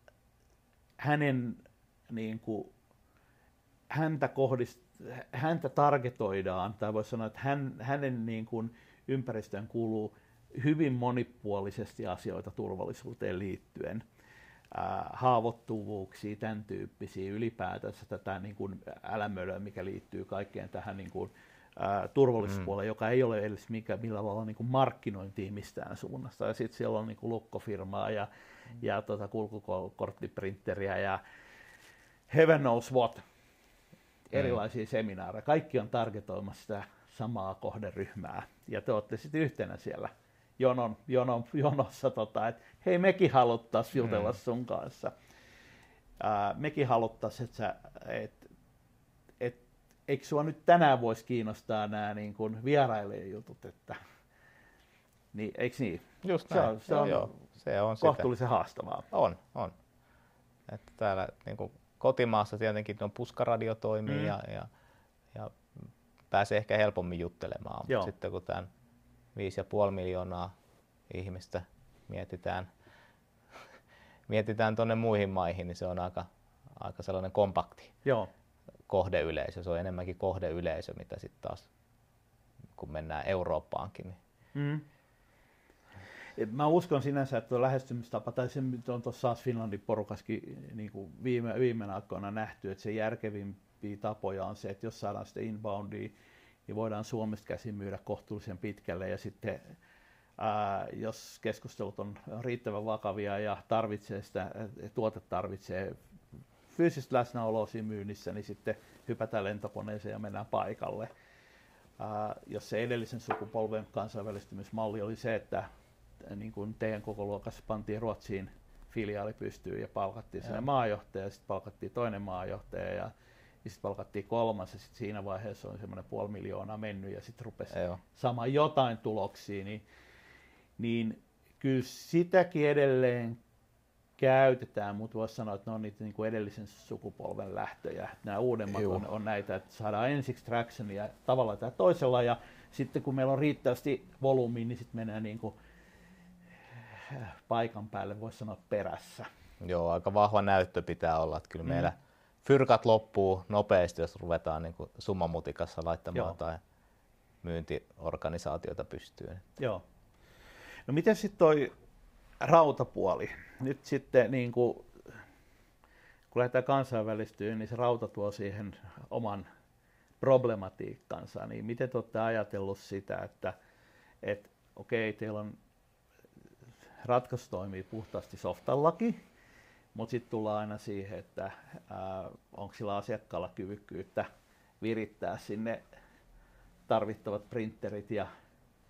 hänen, niin kuin, häntä, kohdist, häntä targetoidaan, tai voisi sanoa, että hän, hänen niin kuin, ympäristöön kuuluu hyvin monipuolisesti asioita turvallisuuteen liittyen. Ää, haavoittuvuuksia, tämän tyyppisiä, ylipäätänsä tätä niin kuin älämölöä, mikä liittyy kaikkeen tähän niin kuin, ää, turvallisuuspuoleen, mm. joka ei ole edes mikä, millä lailla niin kuin markkinointia mistään suunnasta. Ja sitten siellä on niin kuin lukkofirmaa ja, mm. ja tota, kulkukorttiprinteriä ja heaven knows what, erilaisia mm. seminaareja. Kaikki on targetoimassa sitä samaa kohderyhmää ja te olette sitten yhtenä siellä jonon, jonon, jonossa, tota, että hei, mekin haluttaisiin jutella mm. sun kanssa. Ää, mekin haluttaisiin, että sä, et, et, eikö sua nyt tänään voisi kiinnostaa nämä niin kuin vierailijajutut, että niin, eikö niin? Just se on, se joo, on joo. Se on kohtuullisen sitä. haastavaa. On, on. Että täällä niin kuin kotimaassa tietenkin on puskaradio toimii mm. ja, ja, ja pääsee ehkä helpommin juttelemaan, mutta sitten kun tämän viisi ja puoli miljoonaa ihmistä mietitään, mietitään tuonne muihin maihin, niin se on aika, aika sellainen kompakti Joo. kohdeyleisö. Se on enemmänkin kohdeyleisö, mitä sitten taas, kun mennään Eurooppaankin. Niin. Mm. Mä uskon sinänsä, että tuo lähestymistapa, tai se on tuossa SaaS Finlandin porukaskin niin kuin viime, viime aikoina nähty, että se järkevimpiä tapoja on se, että jos saadaan sitä inboundia, niin voidaan Suomesta käsin myydä kohtuullisen pitkälle, ja sitten ää, jos keskustelut on riittävän vakavia ja tarvitsee sitä, tuote tarvitsee fyysistä läsnäoloa siinä myynnissä, niin sitten hypätään lentokoneeseen ja mennään paikalle. Ää, jos se edellisen sukupolven kansainvälistymismalli oli se, että niin kuin teidän koko luokassa pantiin Ruotsiin filiaali pystyyn ja palkattiin sinne maajohtaja, ja sitten palkattiin toinen maajohtaja, ja sitten palkattiin kolmas, ja sitten siinä vaiheessa on semmoinen puoli miljoonaa mennyt, ja sitten rupesi Joo. saamaan jotain tuloksia, niin, niin kyllä sitäkin edelleen käytetään, mutta voisi sanoa, että ne on niitä niin kuin edellisen sukupolven lähtöjä. Nämä uudemmat on, on näitä, että saadaan ensiksi tractionia tavalla tai toisella, ja sitten kun meillä on riittävästi volyymiä, niin sitten mennään niin kuin paikan päälle, voisi sanoa perässä. Joo, aika vahva näyttö pitää olla, että kyllä mm. meillä fyrkat loppuu nopeasti, jos ruvetaan niin kuin summamutikassa laittamaan Joo. tai myyntiorganisaatioita pystyyn. Joo. No miten sitten toi rautapuoli? Nyt sitten niin kuin, kun lähdetään kansainvälistyyn, niin se rauta tuo siihen oman problematiikkansa. Niin miten te olette ajatellut sitä, että et, okei, teillä on ratkaisu toimii puhtaasti softallakin, mutta sitten tullaan aina siihen, että ää, onko sillä asiakkaalla kyvykkyyttä virittää sinne tarvittavat printerit ja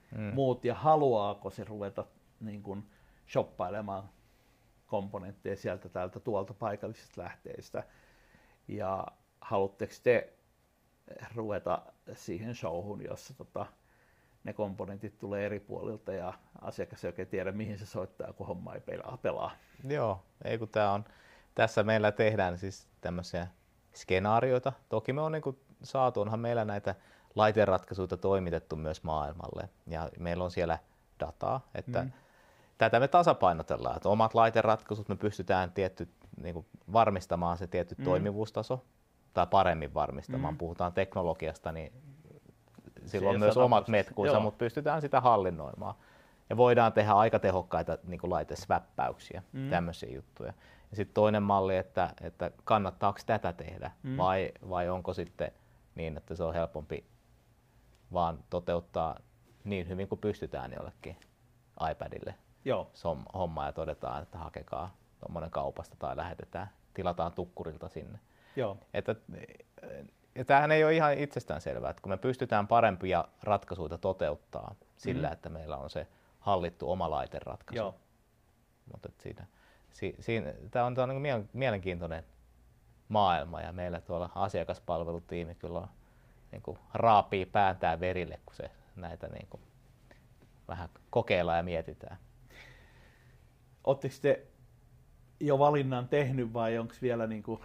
mm. muut, ja haluaako se ruveta niin kuin shoppailemaan komponentteja sieltä täältä tuolta paikallisista lähteistä, ja haluatteko te ruveta siihen showhun, jossa tota, ne komponentit tulee eri puolilta ja asiakas ei oikein tiedä, mihin se soittaa, kun homma ei pelaa. Joo, ei kun tää on, tässä meillä tehdään siis tämmöisiä skenaarioita. Toki me on niin kuin saatu, onhan meillä näitä laiteratkaisuja toimitettu myös maailmalle ja meillä on siellä dataa, että mm. tätä me tasapainotellaan, että omat laiteratkaisut me pystytään tietty, niin kuin varmistamaan se tietty mm. toimivuustaso tai paremmin varmistamaan. Mm. Puhutaan teknologiasta, niin silloin on myös omat metkunsa, joo. mutta pystytään sitä hallinnoimaan. Ja voidaan tehdä aika tehokkaita niin kuin laitesväppäyksiä, mm. tämmöisiä juttuja. Ja sitten toinen malli, että, että kannattaako tätä tehdä mm. vai, vai onko sitten niin, että se on helpompi vaan toteuttaa niin hyvin kuin pystytään jollekin iPadille Joo. homma ja todetaan, että hakekaa tuommoinen kaupasta tai lähetetään, tilataan tukkurilta sinne. Joo. Että, ja tämähän ei ole ihan itsestäänselvää, että kun me pystytään parempia ratkaisuja toteuttaa sillä, mm. että meillä on se hallittu oma laiteratkaisu. Joo. Mutta siinä, si, siinä, tämä on, tämä on niin mielenkiintoinen maailma ja meillä tuolla asiakaspalvelutiimi kyllä on, niin kuin raapii pääntää verille, kun se näitä niin kuin vähän kokeillaan ja mietitään. Oletteko te jo valinnan tehnyt vai onko vielä niin kuin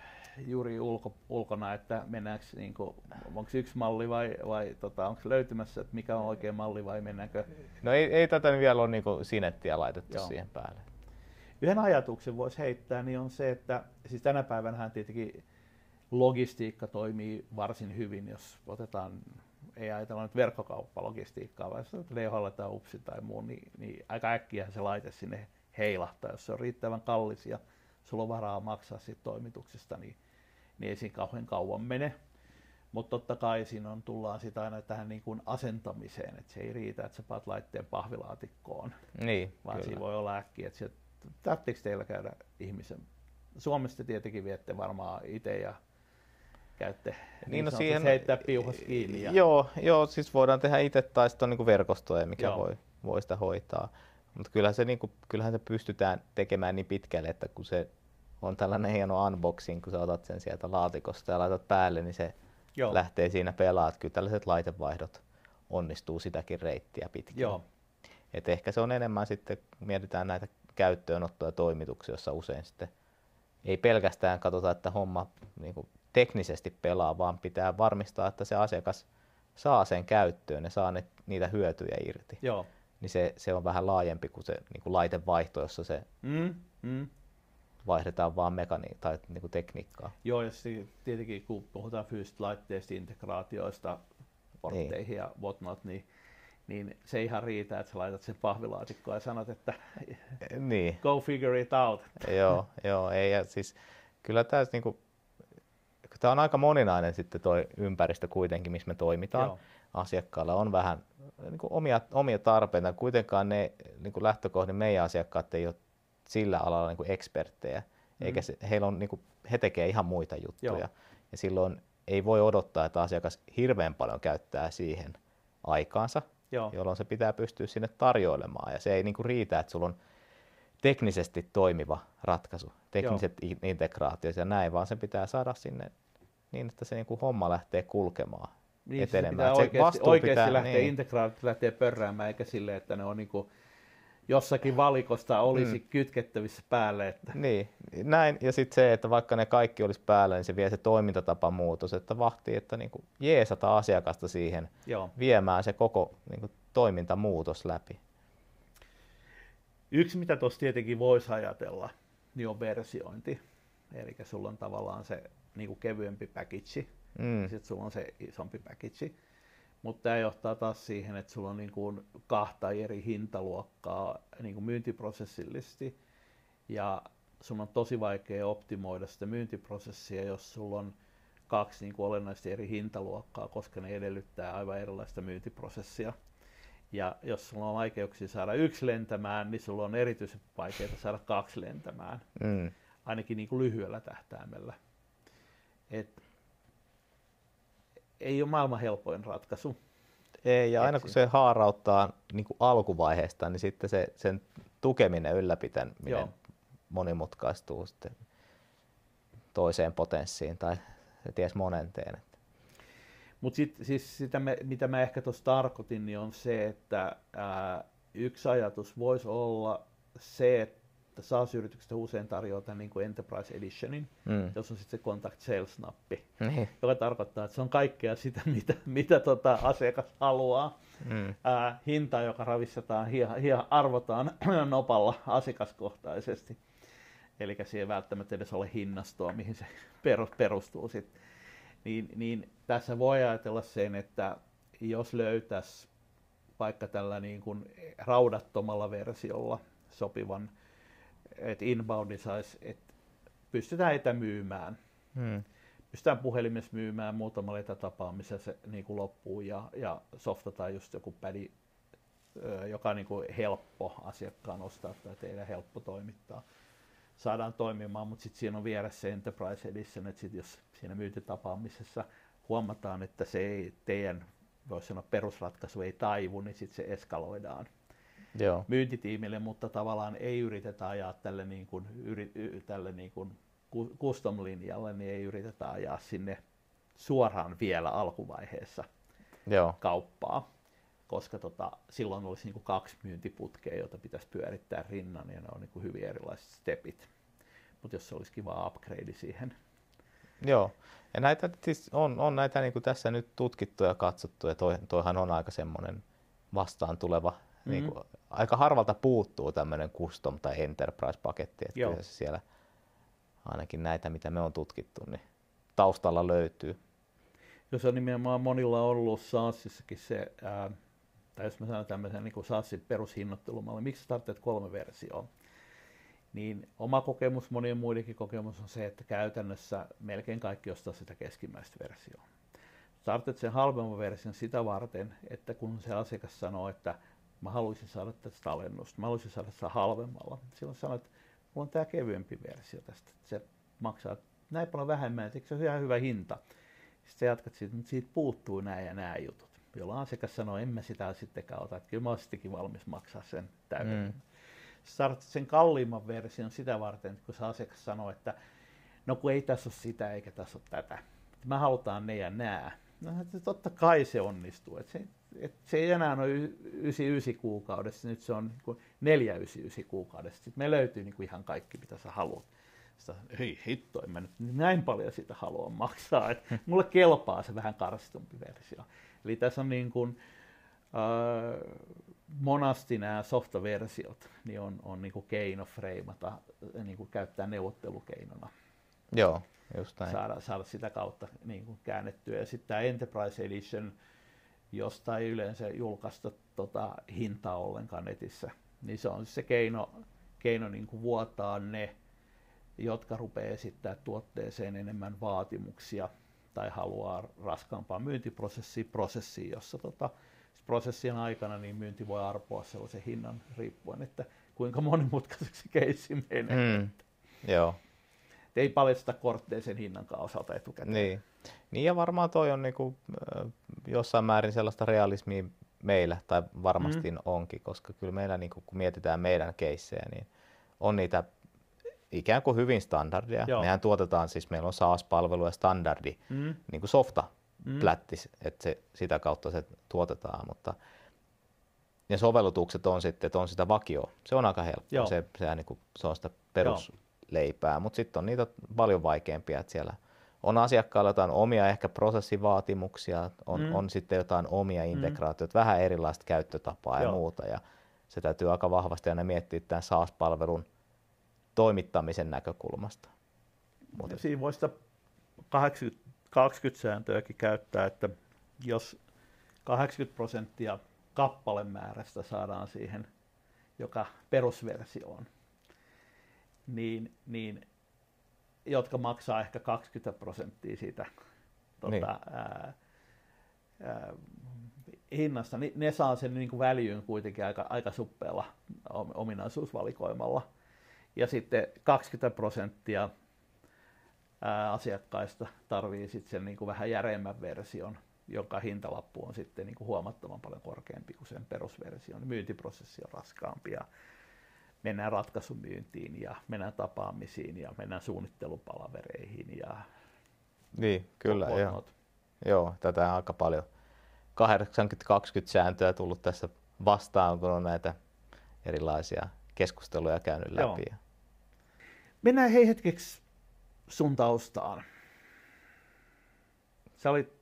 juuri ulko, ulkona, että mennäänkö, niin kuin, onko yksi malli vai, vai tota, onko löytymässä, että mikä on oikea malli vai mennäänkö? No ei, ei tätä vielä ole niin kuin sinettiä laitettu Joo. siihen päälle. Yhden ajatuksen voisi heittää, niin on se, että siis tänä päivänähän tietenkin logistiikka toimii varsin hyvin, jos otetaan, ei ajatella nyt verkkokauppalogistiikkaa, vaan jos D H L tai U P S tai muu, niin, niin aika äkkiä se laite sinne heilahtaa, jos se on riittävän kallis ja sulla on varaa maksaa siitä toimituksesta, niin, niin ei siinä kauhean kauan mene. Mutta totta kai siinä on, tullaan sitä aina tähän niin kuin asentamiseen, että se ei riitä, että sä paat laitteen pahvilaatikkoon, niin, vaan kyllä. siinä voi olla äkkiä, että sieltä, tarvitseeko teillä käydä ihmisen? Suomesta tietenkin viette varmaan itse ja käytte niin, no siihen heittää piuhas kiinni. Ja... Joo, joo, siis voidaan tehdä itse tai sitten on niin kuin verkostoja, mikä voi, voi sitä hoitaa. Mutta kyllähän se, niin kuin, kyllähän se pystytään tekemään niin pitkälle, että kun se on tällainen hieno unboxing, kun sä otat sen sieltä laatikosta ja laitat päälle, niin se Joo. lähtee siinä pelaa. Kyllä tällaiset laitevaihdot onnistuu sitäkin reittiä pitkin. Joo. Et ehkä se on enemmän sitten, mietitään näitä käyttöönottoja ja toimituksia, jossa usein sitten ei pelkästään katsota, että homma niin kuin teknisesti pelaa, vaan pitää varmistaa, että se asiakas saa sen käyttöön ja saa ne, niitä hyötyjä irti. Joo. Niin se, se on vähän laajempi kuin se niin kuin laitevaihto, jossa se mm, mm. vaihdetaan vaan mekani- tai niin kuin tekniikkaa. Joo, ja tietenkin kun puhutaan fyysistä laitteista, integraatioista, portteihin niin. ja whatnot, niin, niin se ei ihan riitä, että sä laitat sen pahvilaatikkoon ja sanot, että niin. go figure it out. joo, joo, ei, ja siis kyllä tämä niin kuin, tämä on aika moninainen sitten tuo ympäristö kuitenkin, missä me toimitaan. Joo. Asiakkaalla on vähän niin kuin omia, omia tarpeita. Kuitenkaan ne niin kuin lähtökohdin meidän asiakkaat ei ole sillä alalla niin kuin eksperttejä, mm. eikä se, heillä on, niin kuin, he tekevät ihan muita juttuja. Joo. Ja silloin ei voi odottaa, että asiakas hirveän paljon käyttää siihen aikaansa, Joo. jolloin se pitää pystyä sinne tarjoilemaan. Ja se ei niin kuin riitä, että sulla on teknisesti toimiva ratkaisu, tekniset Joo. integraatiot ja näin, vaan se pitää saada sinne niin, että se niin kuin homma lähtee kulkemaan. Niin, se pitää oikeasti, se oikeasti pitää, lähteä niin. integraatiot lähtee pörräämään, eikä sille, että ne on niin kuin jossakin valikosta olisi mm. kytkettävissä päälle. Että... Niin, näin. Ja sitten se, että vaikka ne kaikki olisi päällä, niin se vie se toimintatapa muutos, että vahtii, että niin kuin jeesata asiakasta siihen Joo. viemään se koko niin kuin toimintamuutos läpi. Yksi, mitä tuossa tietenkin voisi ajatella, niin on versiointi. Eli sulla on tavallaan se niin kuin kevyempi package, mm. sitten sulla on se isompi package. Mutta tämä johtaa taas siihen, että sulla on niin kuin kahta eri hintaluokkaa niin kuin myyntiprosessillisesti. Ja sun on tosi vaikea optimoida sitä myyntiprosessia, jos sulla on kaksi niin kuin olennaisesti eri hintaluokkaa, koska ne edellyttää aivan erilaista myyntiprosessia. Ja jos sulla on vaikeuksia saada yksi lentämään, niin sulla on erityisen vaikeaa saada kaksi lentämään, mm. ainakin niin kuin lyhyellä tähtäimellä. Et ei ole maailman helpoin ratkaisu. Ei, ja aina kun se haarauttaa niin kuin alkuvaiheesta, niin sitten se, sen tukeminen, ylläpitäminen monimutkaistuu sitten toiseen potenssiin tai ties monenteen. Mutta siis sitä me, mitä mä ehkä tuossa tarkoitin, niin on se, että ää, yksi ajatus voisi olla se, että SaaS-yritykset usein tarjoaa tämän niin kuin Enterprise Editionin, mm. jossa on sitten se Contact Sales-nappi, mm. joka tarkoittaa, että se on kaikkea sitä, mitä, mitä tota asiakas haluaa. Mm. Ää, hinta, joka ravistetaan, hia, hia, arvotaan nopalla asiakaskohtaisesti. Eli siihen välttämättä edes ole hinnastoa, mihin se perustuu sitten. Niin, niin tässä voi ajatella sen, että jos löytäisi vaikka tällä niin kuin raudattomalla versiolla sopivan, että inboundin saisi, että pystytään etämyymään. Hmm. Pystytään puhelimessa myymään muutamalla etätapaamisella se niin kuin loppuu ja, ja softataan just joku pädi, joka on niin kuin helppo asiakkaan ostaa tai teidän helppo toimittaa. Saadaan toimimaan, mutta sitten siinä on vieressä se Enterprise Edition, että sit jos siinä myyntitapaamisessa huomataan, että se ei teidän, voisi sanoa perusratkaisu ei taivu, niin sitten se eskaloidaan Joo. myyntitiimille, mutta tavallaan ei yritetä ajaa tälle, niin kuin, yri, tälle niin kuin custom-linjalle, niin ei yritetä ajaa sinne suoraan vielä alkuvaiheessa Joo. kauppaa, koska tota, silloin olisi niin kuin kaksi myyntiputkea, joita pitäisi pyörittää rinnan, ja ne on niin kuin hyvin erilaiset stepit. Mutta jos se olisi kiva upgrade siihen. Joo, ja näitä siis on, on näitä niin kuin tässä nyt tutkittu ja katsottu, ja toi, toihan on aika semmoinen vastaan tuleva, mm-hmm. niin kuin, aika harvalta puuttuu tämmöinen custom tai enterprise-paketti, että kyllä se siellä ainakin näitä, mitä me on tutkittu, niin taustalla löytyy. Jos on nimenomaan monilla ollut SaaSissakin se, ää, tai jos mä sanon tämmöisen niin kuin SaaSin perushinnoittelumalli, miksi tarvitset kolme versioa? Niin oma kokemus, monien muidenkin kokemus on se, että käytännössä melkein kaikki ostaa sitä keskimmäistä versioa. Tarvitset sen halvemman version sitä varten, että kun se asiakas sanoo, että mä haluaisin saada tästä alennusta, mä haluaisin saada sitä halvemmalla. Silloin sanoit, että mulla on tämä kevyempi versio tästä, se maksaa näin paljon vähemmän, että se on ihan hyvä hinta. Sitten jatkat siitä, mutta siitä puuttuu nämä ja nämä jutut, jolloin asiakas sanoo, en mä sitä sittenkään ota, että kyllä mä olen sittenkin valmis maksaa sen täyden. Mm. Saat sen kalliimman version sitä varten, kun se asiakas sanoo, että no kun ei tässä ole sitä eikä tässä ole tätä. Mä halutaan ne ja nää. No totta kai se onnistuu. Et se, et se ei enää ole yhdeksänkymmentäyhdeksän kuukaudessa, nyt se on niin neljäsataayhdeksänkymmentäyhdeksän kuukaudessa. Sitten me löytyy niin kuin ihan kaikki, mitä sä haluat. Sitten, hei hitto, en mä nyt näin paljon sitä halua maksaa. Et mulle kelpaa se vähän karstumpi versio. Eli tässä on niin kuin, äh, monasti nämä softaversiot niin on, on niin kuin keino freimata, niin kuin käyttää neuvottelukeinona. Joo, just näin. Saada, saada sitä kautta niin kuin käännettyä. Ja sitten tämä Enterprise Edition, josta ei yleensä julkaista tota, hintaa ollenkaan netissä, niin se on se keino, keino niin kuin vuotaa ne, jotka rupeaa esittää tuotteeseen enemmän vaatimuksia tai haluaa raskaampaa myyntiprosessia, prosessia, jossa tota, prosessin aikana niin myynti voi arpoa sellaisen hinnan riippuen, että kuinka monimutkaiseksi keissi menee. Mm, joo. Ei paljasta kortteja sen hinnan osalta etukäteen. Niin. niin ja varmaan toi on niinku, jossain määrin sellaista realismia meillä, tai varmasti mm. onkin, koska kyllä meillä niinku, kun mietitään meidän keissejä, niin on niitä ikään kuin hyvin standardia. Joo. Mehän tuotetaan, siis meillä on SaaS-palvelu ja standardi, mm. niin kuin softa, mm. plättis, että se, sitä kautta se tuotetaan, mutta ne sovellutukset on sitten, että on sitä vakioa. Se on aika helppoa, se, se, niin kuin, se on sitä perusleipää, mutta sitten on niitä paljon vaikeampia, että siellä on asiakkailla jotain omia ehkä prosessivaatimuksia, on, mm. on sitten jotain omia integraatioita, mm. vähän erilaista käyttötapaa Joo. ja muuta, ja se täytyy aika vahvasti aina miettiä tämän SaaS-palvelun toimittamisen näkökulmasta. Mutta siinä voi sitä kahdeksankymmentä kaksikymmentä-sääntöäkin käyttää, että jos kahdeksankymmentä prosenttia kappalemäärästä saadaan siihen, joka perusversioon, niin, niin, jotka maksaa ehkä kaksikymmentä prosenttia siitä tuota, niin. ää, ää, hinnasta, niin ne saa sen niin kuin väljyyn kuitenkin aika, aika suppealla ominaisuusvalikoimalla. Ja sitten kaksikymmentä prosenttia ää, asiakkaista tarvii sitten sen niin kuin vähän järeemmän version, jonka hintalappu on sitten niin kuin huomattavan paljon korkeampi kuin sen perusversion. Myyntiprosessi on raskaampi ja mennään ratkaisumyyntiin ja mennään tapaamisiin ja mennään suunnittelupalavereihin. Ja niin, kyllä. Joo. joo, tätä on aika paljon kahdeksankymmentä kaksikymmentä sääntöä tullut tässä vastaan, kun on näitä erilaisia keskusteluja käynyt läpi. Joo. Mennään hei hetkeksi sun taustaan. Sä olit,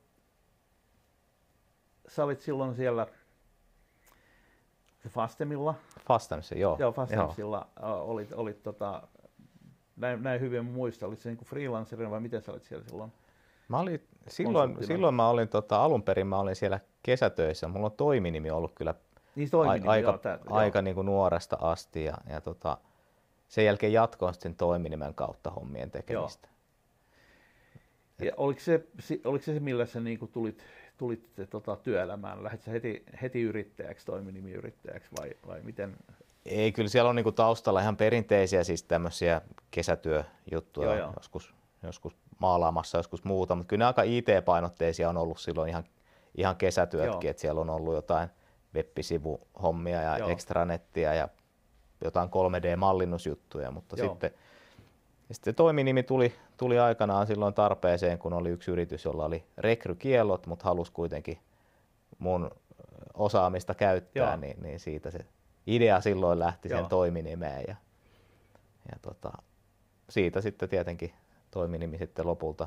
sä olit silloin siellä Fastemilla. Fastemissa, joo. Joo, Fastemilla olit, olit tota, näin, näin hyvin muista, olit se niin kuin freelancerina vai miten sä olit siellä silloin? Mä olin, silloin, silloin mä olin tota, alun perin mä olin siellä kesätöissä. Mulla on toiminimi ollut kyllä niin, toiminimi, a, aika, joo, tää, aika niin kuin nuoresta asti ja, ja tota, sen jälkeen jatkoin sen toiminimen kautta hommien tekemistä. Ja oliko se, oliko se millä sä niin kuin tulit, tulit tota, työelämään? Lähdit sä heti, heti yrittäjäksi, toiminimiyrittäjäksi vai, vai miten? Ei, kyllä siellä on niin kuin taustalla ihan perinteisiä siis tämmöisiä kesätyöjuttuja, joo, joo. Joskus, joskus maalaamassa, joskus muuta, mutta kyllä ne aika I T-painotteisia on ollut silloin ihan, ihan kesätyötkin, että siellä on ollut jotain web-sivuhommia ja joo. extranettiä ja jotain kolme D-mallinnusjuttuja, mutta joo. sitten, sitten toiminimi tuli, tuli aikanaan silloin tarpeeseen, kun oli yksi yritys, jolla oli rekrykiellot, mutta halusi kuitenkin mun osaamista käyttää, niin, niin siitä se idea silloin lähti joo. sen toiminimeen ja, ja tota, siitä sitten tietenkin toiminimi sitten lopulta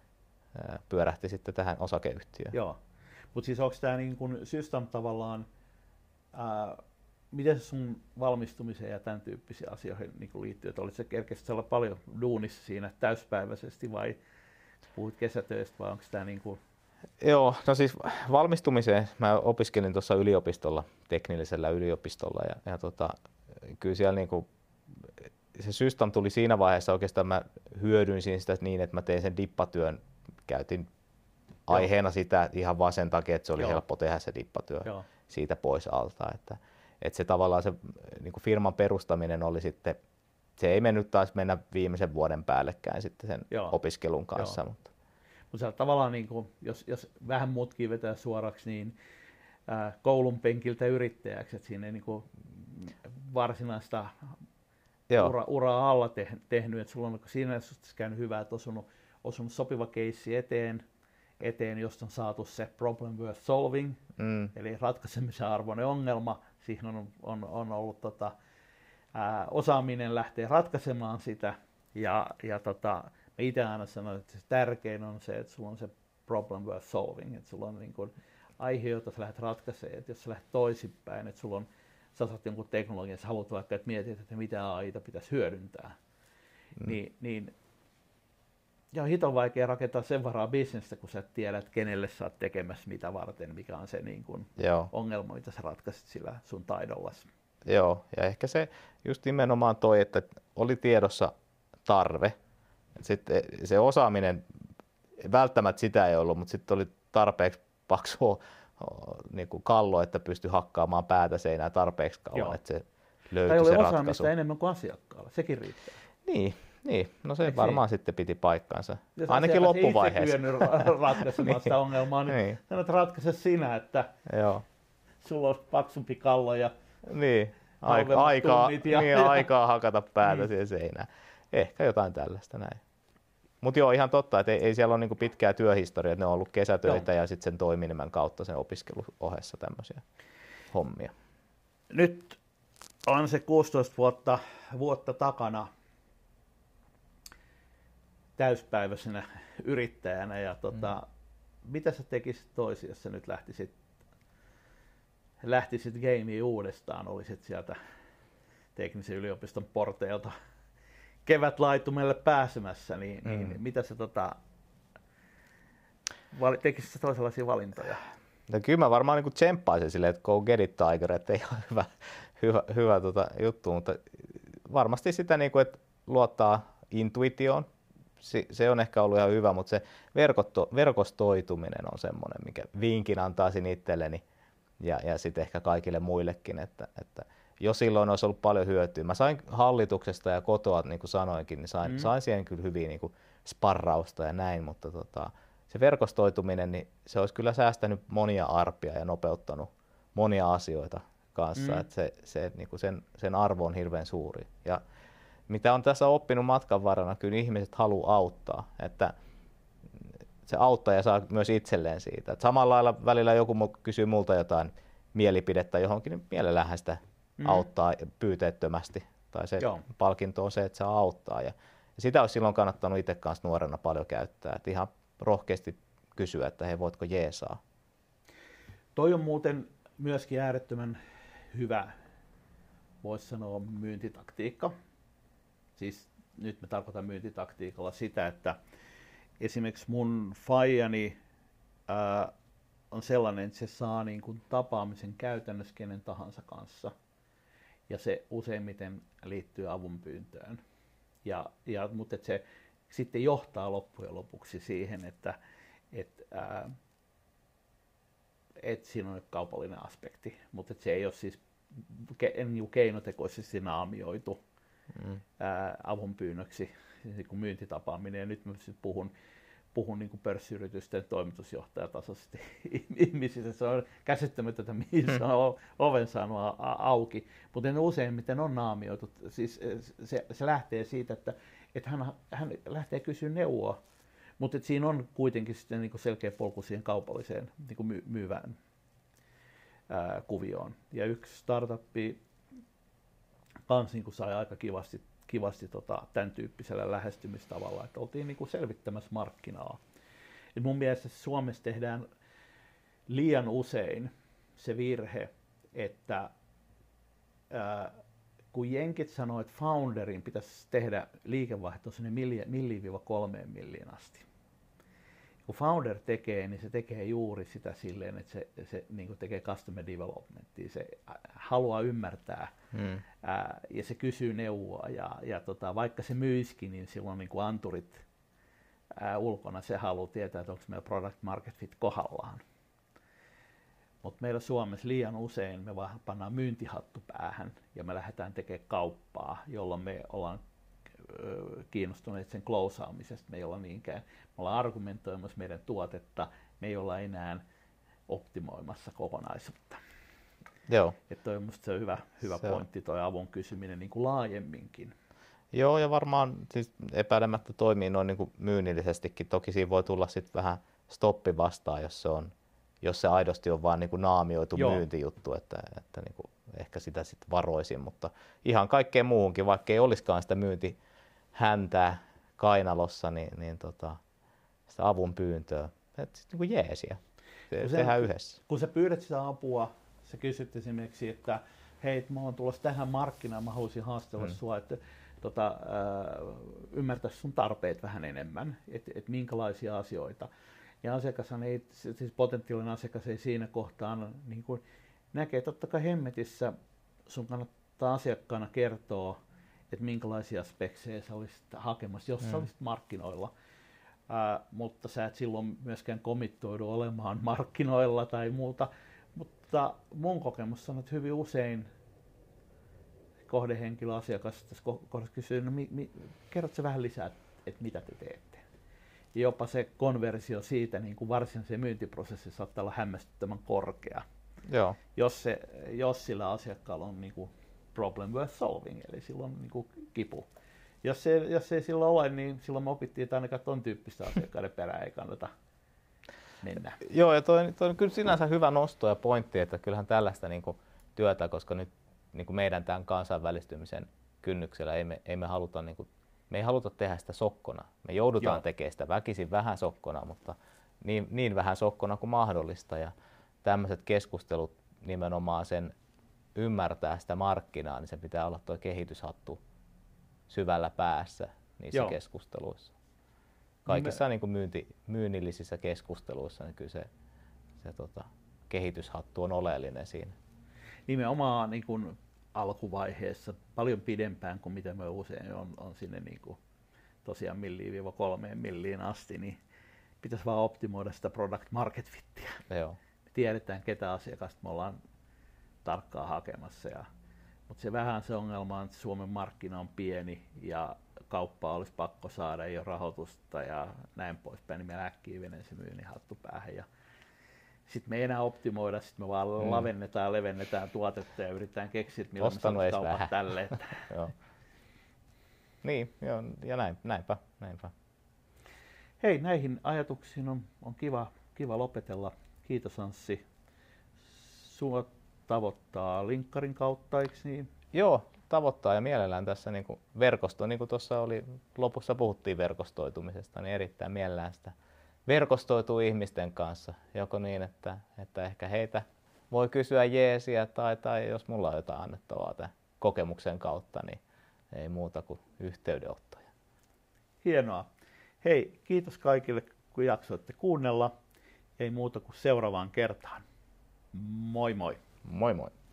ää, pyörähti sitten tähän osakeyhtiöön. Joo, mutta siis onko tämä niin kuin System tavallaan, ää, miten se sun valmistumiseen ja tämän tyyppisiin asioihin niin kuin liittyy, että olitko kerkesit olla paljon duunissa siinä täyspäiväisesti vai puhuit kesätöistä vai onko tämä niin kuin... Joo, no siis valmistumiseen mä opiskelin tuossa yliopistolla, teknillisellä yliopistolla ja, ja tota, kyllä siellä niin kuin se System tuli siinä vaiheessa oikeastaan, mä hyödynsin sitä niin, että mä tein sen dippatyön, käytin aiheena sitä ihan vaan sen takia, että se oli Joo. helppo tehdä se dippatyö Joo. siitä pois alta. Että, että se tavallaan se niin kuin firman perustaminen oli sitten, se ei mennyt taas mennä viimeisen vuoden päällekään sitten sen Joo. opiskelun kanssa. Joo. Mutta Mutta tavallaan, niin kuin, jos, jos vähän muutkin vetää suoraksi, niin ää, koulun penkiltä yrittäjäksi, että siinä ei niin kuin varsinaista ura, uraa alla te, tehnyt, että sulla on siinä käynyt hyvää, että osunut, osunut sopiva keissi eteen, eteen, josta on saatu se problem worth solving, mm. eli ratkaisemisen arvoinen ongelma. Siihen on, on, on ollut tota, ää, osaaminen lähteä ratkaisemaan sitä, ja, ja tota, mä itse aina sanon, että se tärkein on se, että sulla on se problem worth solving, että sulla on niin kuin aihe, jota sä lähdet ratkaisemaan, että jos sä lähdet toisinpäin, että sulla on sä saat jonkun teknologian, sä haluat vaikka, että mietit, että mitä A I:ta pitäisi hyödyntää, mm. niin, niin ja on hiton vaikea rakentaa sen varaa bisnestä, kun sä et tiedä, että kenelle sä oot tekemässä mitä varten, mikä on se niin kun ongelma, mitä sä ratkaisit sillä sun taidollasi. Joo, ja ehkä se just nimenomaan toi, että oli tiedossa tarve, sitten se osaaminen, välttämättä sitä ei ollut, mutta sitten oli tarpeeksi paksua niin kuin kallo, että pystyi hakkaamaan päätä seinään tarpeeksi kauan, että se löytyi se ratkaisu. Osaamista enemmän kuin asiakkaalla, sekin riittää. Niin, niin. No se Eikö varmaan se? Sitten piti paikkansa, jos ainakin loppuvaiheessa. Jos itse kyennyt ratkaisemaan sitä ongelmaa, niin, niin. sanot ratkaise sinä, että Joo. sulla olisi paksumpi kallo ja niin. Aika, aikaa, ja, niin, ja... aikaa hakata päätä niin. siihen seinään. Ehkä jotain tällaista näin. Mutta joo, ihan totta, että ei, ei siellä ole niinku pitkää työhistoriaa, että ne on ollut kesätöitä joo. ja sitten sen toiminimen kautta sen opiskelun ohessa tämmöisiä hommia. Nyt on se kuusitoista vuotta, vuotta takana täyspäiväisenä yrittäjänä ja tota, mm. mitä sä tekisit toisin, jos sä nyt lähtisit, lähtisit gameen uudestaan, olisit sieltä teknisen yliopiston porteilta kevätlaitumelle pääsemässä, niin, mm. niin mitä sä tota, tekisit sä toisenlaisia valintoja? No kyllä mä varmaan niin tsemppaisin silleen, että go get it tiger, että ei ole hyvä, hyvä, hyvä tota juttu, mutta varmasti sitä, niin kuin, että luottaa intuitioon, se on ehkä ollut ihan hyvä, mutta se verkotto, verkostoituminen on semmoinen, mikä vinkin antaisin itselleni ja, ja sitten ehkä kaikille muillekin, että, että jo silloin olisi ollut paljon hyötyä. Mä sain hallituksesta ja kotoa, niin kuin sanoinkin, niin sain, mm. sain siihen kyllä hyviä niin kuin sparrausta ja näin, mutta tota, se verkostoituminen, niin se olisi kyllä säästänyt monia arpia ja nopeuttanut monia asioita kanssa, mm. että se, se, niin kuin sen, sen arvo on hirveän suuri. Ja mitä on tässä oppinut matkan varrella, kyllä ihmiset haluaa auttaa, että se auttaja saa myös itselleen siitä. Et samalla lailla välillä joku kysyy multa jotain mielipidettä johonkin, niin mielellähän sitä mm. auttaa pyyteettömästi. Tai se Joo. palkinto on se, että saa auttaa. Ja, ja sitä olisi silloin kannattanut itse kanssa nuorena paljon käyttää. Et ihan rohkeasti kysyä, että hei, voitko jeesaa. Toi on muuten myöskin äärettömän hyvä, voisi sanoa, myyntitaktiikka. Siis nyt me tarkoitan myyntitaktiikalla sitä, että esimerkiksi mun faijani ää, on sellainen, että se saa niin kuin tapaamisen käytännössä kenen tahansa kanssa. Ja se useimmiten liittyy avunpyyntöön. Ja, ja, mutta et se sitten johtaa loppujen lopuksi siihen, että et, ää, et siinä on kaupallinen aspekti, mutta se ei ole siis ke, keinotekoisesti naamioitu mm. ää, avunpyynnöksi, niin kuin myyntitapaaminen. Ja nyt mä puhun, puhun niin kuin pörssiyritysten toimitusjohtajatasoisesti ihmisistä. Se on käsittämätöntä, mihin se on oven saanut auki. Mutta ne useimmiten on naamioitu. Siis se, se lähtee siitä, että, että hän, hän lähtee kysyä neuvoa. Mutta siinä on kuitenkin sitten niin kuin selkeä polku siihen kaupalliseen niin kuin my, myyvään ää, kuvioon. Ja yksi startuppi kans niin kuin sai aika kivasti kivasti tota, tämän tyyppisellä lähestymistavalla, että oltiin niin kuin selvittämässä markkinaa. Et mun mielestä Suomessa tehdään liian usein se virhe, että ää, kun jenkit sanoo, että founderin pitäisi tehdä liikevaihto sinne milliin kolmeen milliin asti. Kun founder tekee, niin se tekee juuri sitä silleen, että se, se niin kuin tekee customer developmentia, se haluaa ymmärtää hmm. ää, ja se kysyy neuvoa ja, ja tota, vaikka se myisikin, niin silloin niin kuin anturit ää, ulkona, se haluaa tietää, että onko meillä product market fit kohdallaan. Mutta meillä Suomessa liian usein me vaan pannaan myyntihattu päähän ja me lähdetään tekemään kauppaa, jolloin me ollaan kiinnostuneet sen closeaamisesta, me ei olla niinkään, me ollaan argumentoimassa meidän tuotetta, me ei olla enää optimoimassa kokonaisuutta. Joo. Että toi on musta se hyvä, hyvä se pointti, toi avun kysyminen niin kuin laajemminkin. Joo, ja varmaan siis epäilemättä toimii noin niin kuin myynnillisestikin. Toki siinä voi tulla sitten vähän stoppi vastaan, jos se, on, jos se aidosti on vaan niin kuin naamioitu Joo. myyntijuttu, että, että niin kuin ehkä sitä sitten varoisin, mutta ihan kaikkeen muuhunkin, vaikka ei olisikaan sitä myynti häntää kainalossa, niin, niin tota, sitä avun pyyntöä, että niin kuin jeesiä, se, tehdään yhdessä. Kun sä pyydät sitä apua, sä kysyt esimerkiksi, että hei, mä oon tulossa tähän markkinaan, mä haluaisin haastella hmm. sua, että tota, äh, ymmärtäisi sun tarpeet vähän enemmän, että et minkälaisia asioita. Ja asiakas ei, siis potentiaalinen asiakas ei siinä kohtaa niin kuin näkee, totta kai hemmetissä sun kannattaa asiakkaana kertoa, että minkälaisia speksejä sä olisit hakemassa, jos mm. sä olisit markkinoilla. Ää, mutta sä et silloin myöskään komittoidu olemaan markkinoilla tai muuta. Mutta mun kokemus on, että hyvin usein kohdehenkilö asiakas tässä kohdassa kysyy, no mi, mi, kerrotko sä vähän lisää, että mitä te teette? Ja jopa se konversio siitä niin kuin varsinaisen myyntiprosessin saattaa olla hämmästyttävän korkea. Joo. Jos, se, jos sillä asiakkaalla on niin kuin problem worth solving, eli silloin niin kuin kipu. Jos, se, jos ei silloin ole, niin silloin me opittiin, että ainakaan ton tyyppistä asiakkaiden perään ei kannata mennä. Joo, ja toi, toi on kyllä sinänsä hyvä nosto ja pointti, että kyllähän tällaista niin kuin työtä, koska nyt niin kuin meidän tämän kansainvälistymisen kynnyksellä ei me, ei me haluta niin kuin, me ei haluta tehdä sitä sokkona. Me joudutaan Joo. tekemään sitä väkisin vähän sokkona, mutta niin, niin vähän sokkona kuin mahdollista. Ja tämmöiset keskustelut nimenomaan sen ymmärtää sitä markkinaa, niin se pitää olla tuo kehityshattu syvällä päässä niissä Joo. keskusteluissa. Kaikissa me... niin kuin myynti, myynnillisissä keskusteluissa niin kyllä se, se tota, kehityshattu on oleellinen siinä. Nimenomaan niin kuin alkuvaiheessa paljon pidempään kuin mitä me usein on, on sinne niin kuin tosiaan milliin kolmeen milliin asti, niin pitäisi vaan optimoida sitä product market fittiä. Joo. Me tiedetään, ketä asiakasta me ollaan tarkkaan hakemassa. Ja, mutta se vähän se ongelma on, että Suomen markkina on pieni ja kauppaa olisi pakko saada, ei ole rahoitusta ja näin poispäin, niin me äkkiä venen se myynnin hattu päähän. Ja sitten me ei enää optimoida, sitten me vaan mm. lavennetaan ja levennetään tuotetta ja yritetään keksiä, että millä me saadaan kaupat tälle. Että. Joo. Niin, joo, ja näin, näinpä, näinpä. Hei, näihin ajatuksiin on, on kiva, kiva lopetella. Kiitos Anssi. Sua tavoittaa linkkarin kautta, eikö niin? Joo, tavoittaa ja mielellään tässä niin kuin verkosto, niin kuin tuossa oli lopussa puhuttiin verkostoitumisesta, niin erittäin mielellään sitä verkostoituu ihmisten kanssa, joko niin, että, että ehkä heitä voi kysyä jeesiä tai, tai jos mulla on jotain annettavaa tämän kokemuksen kautta, niin ei muuta kuin yhteydenottoja. Hienoa. Hei, kiitos kaikille, kun jaksoitte kuunnella. Ei muuta kuin seuraavaan kertaan. Moi moi. Moi moi.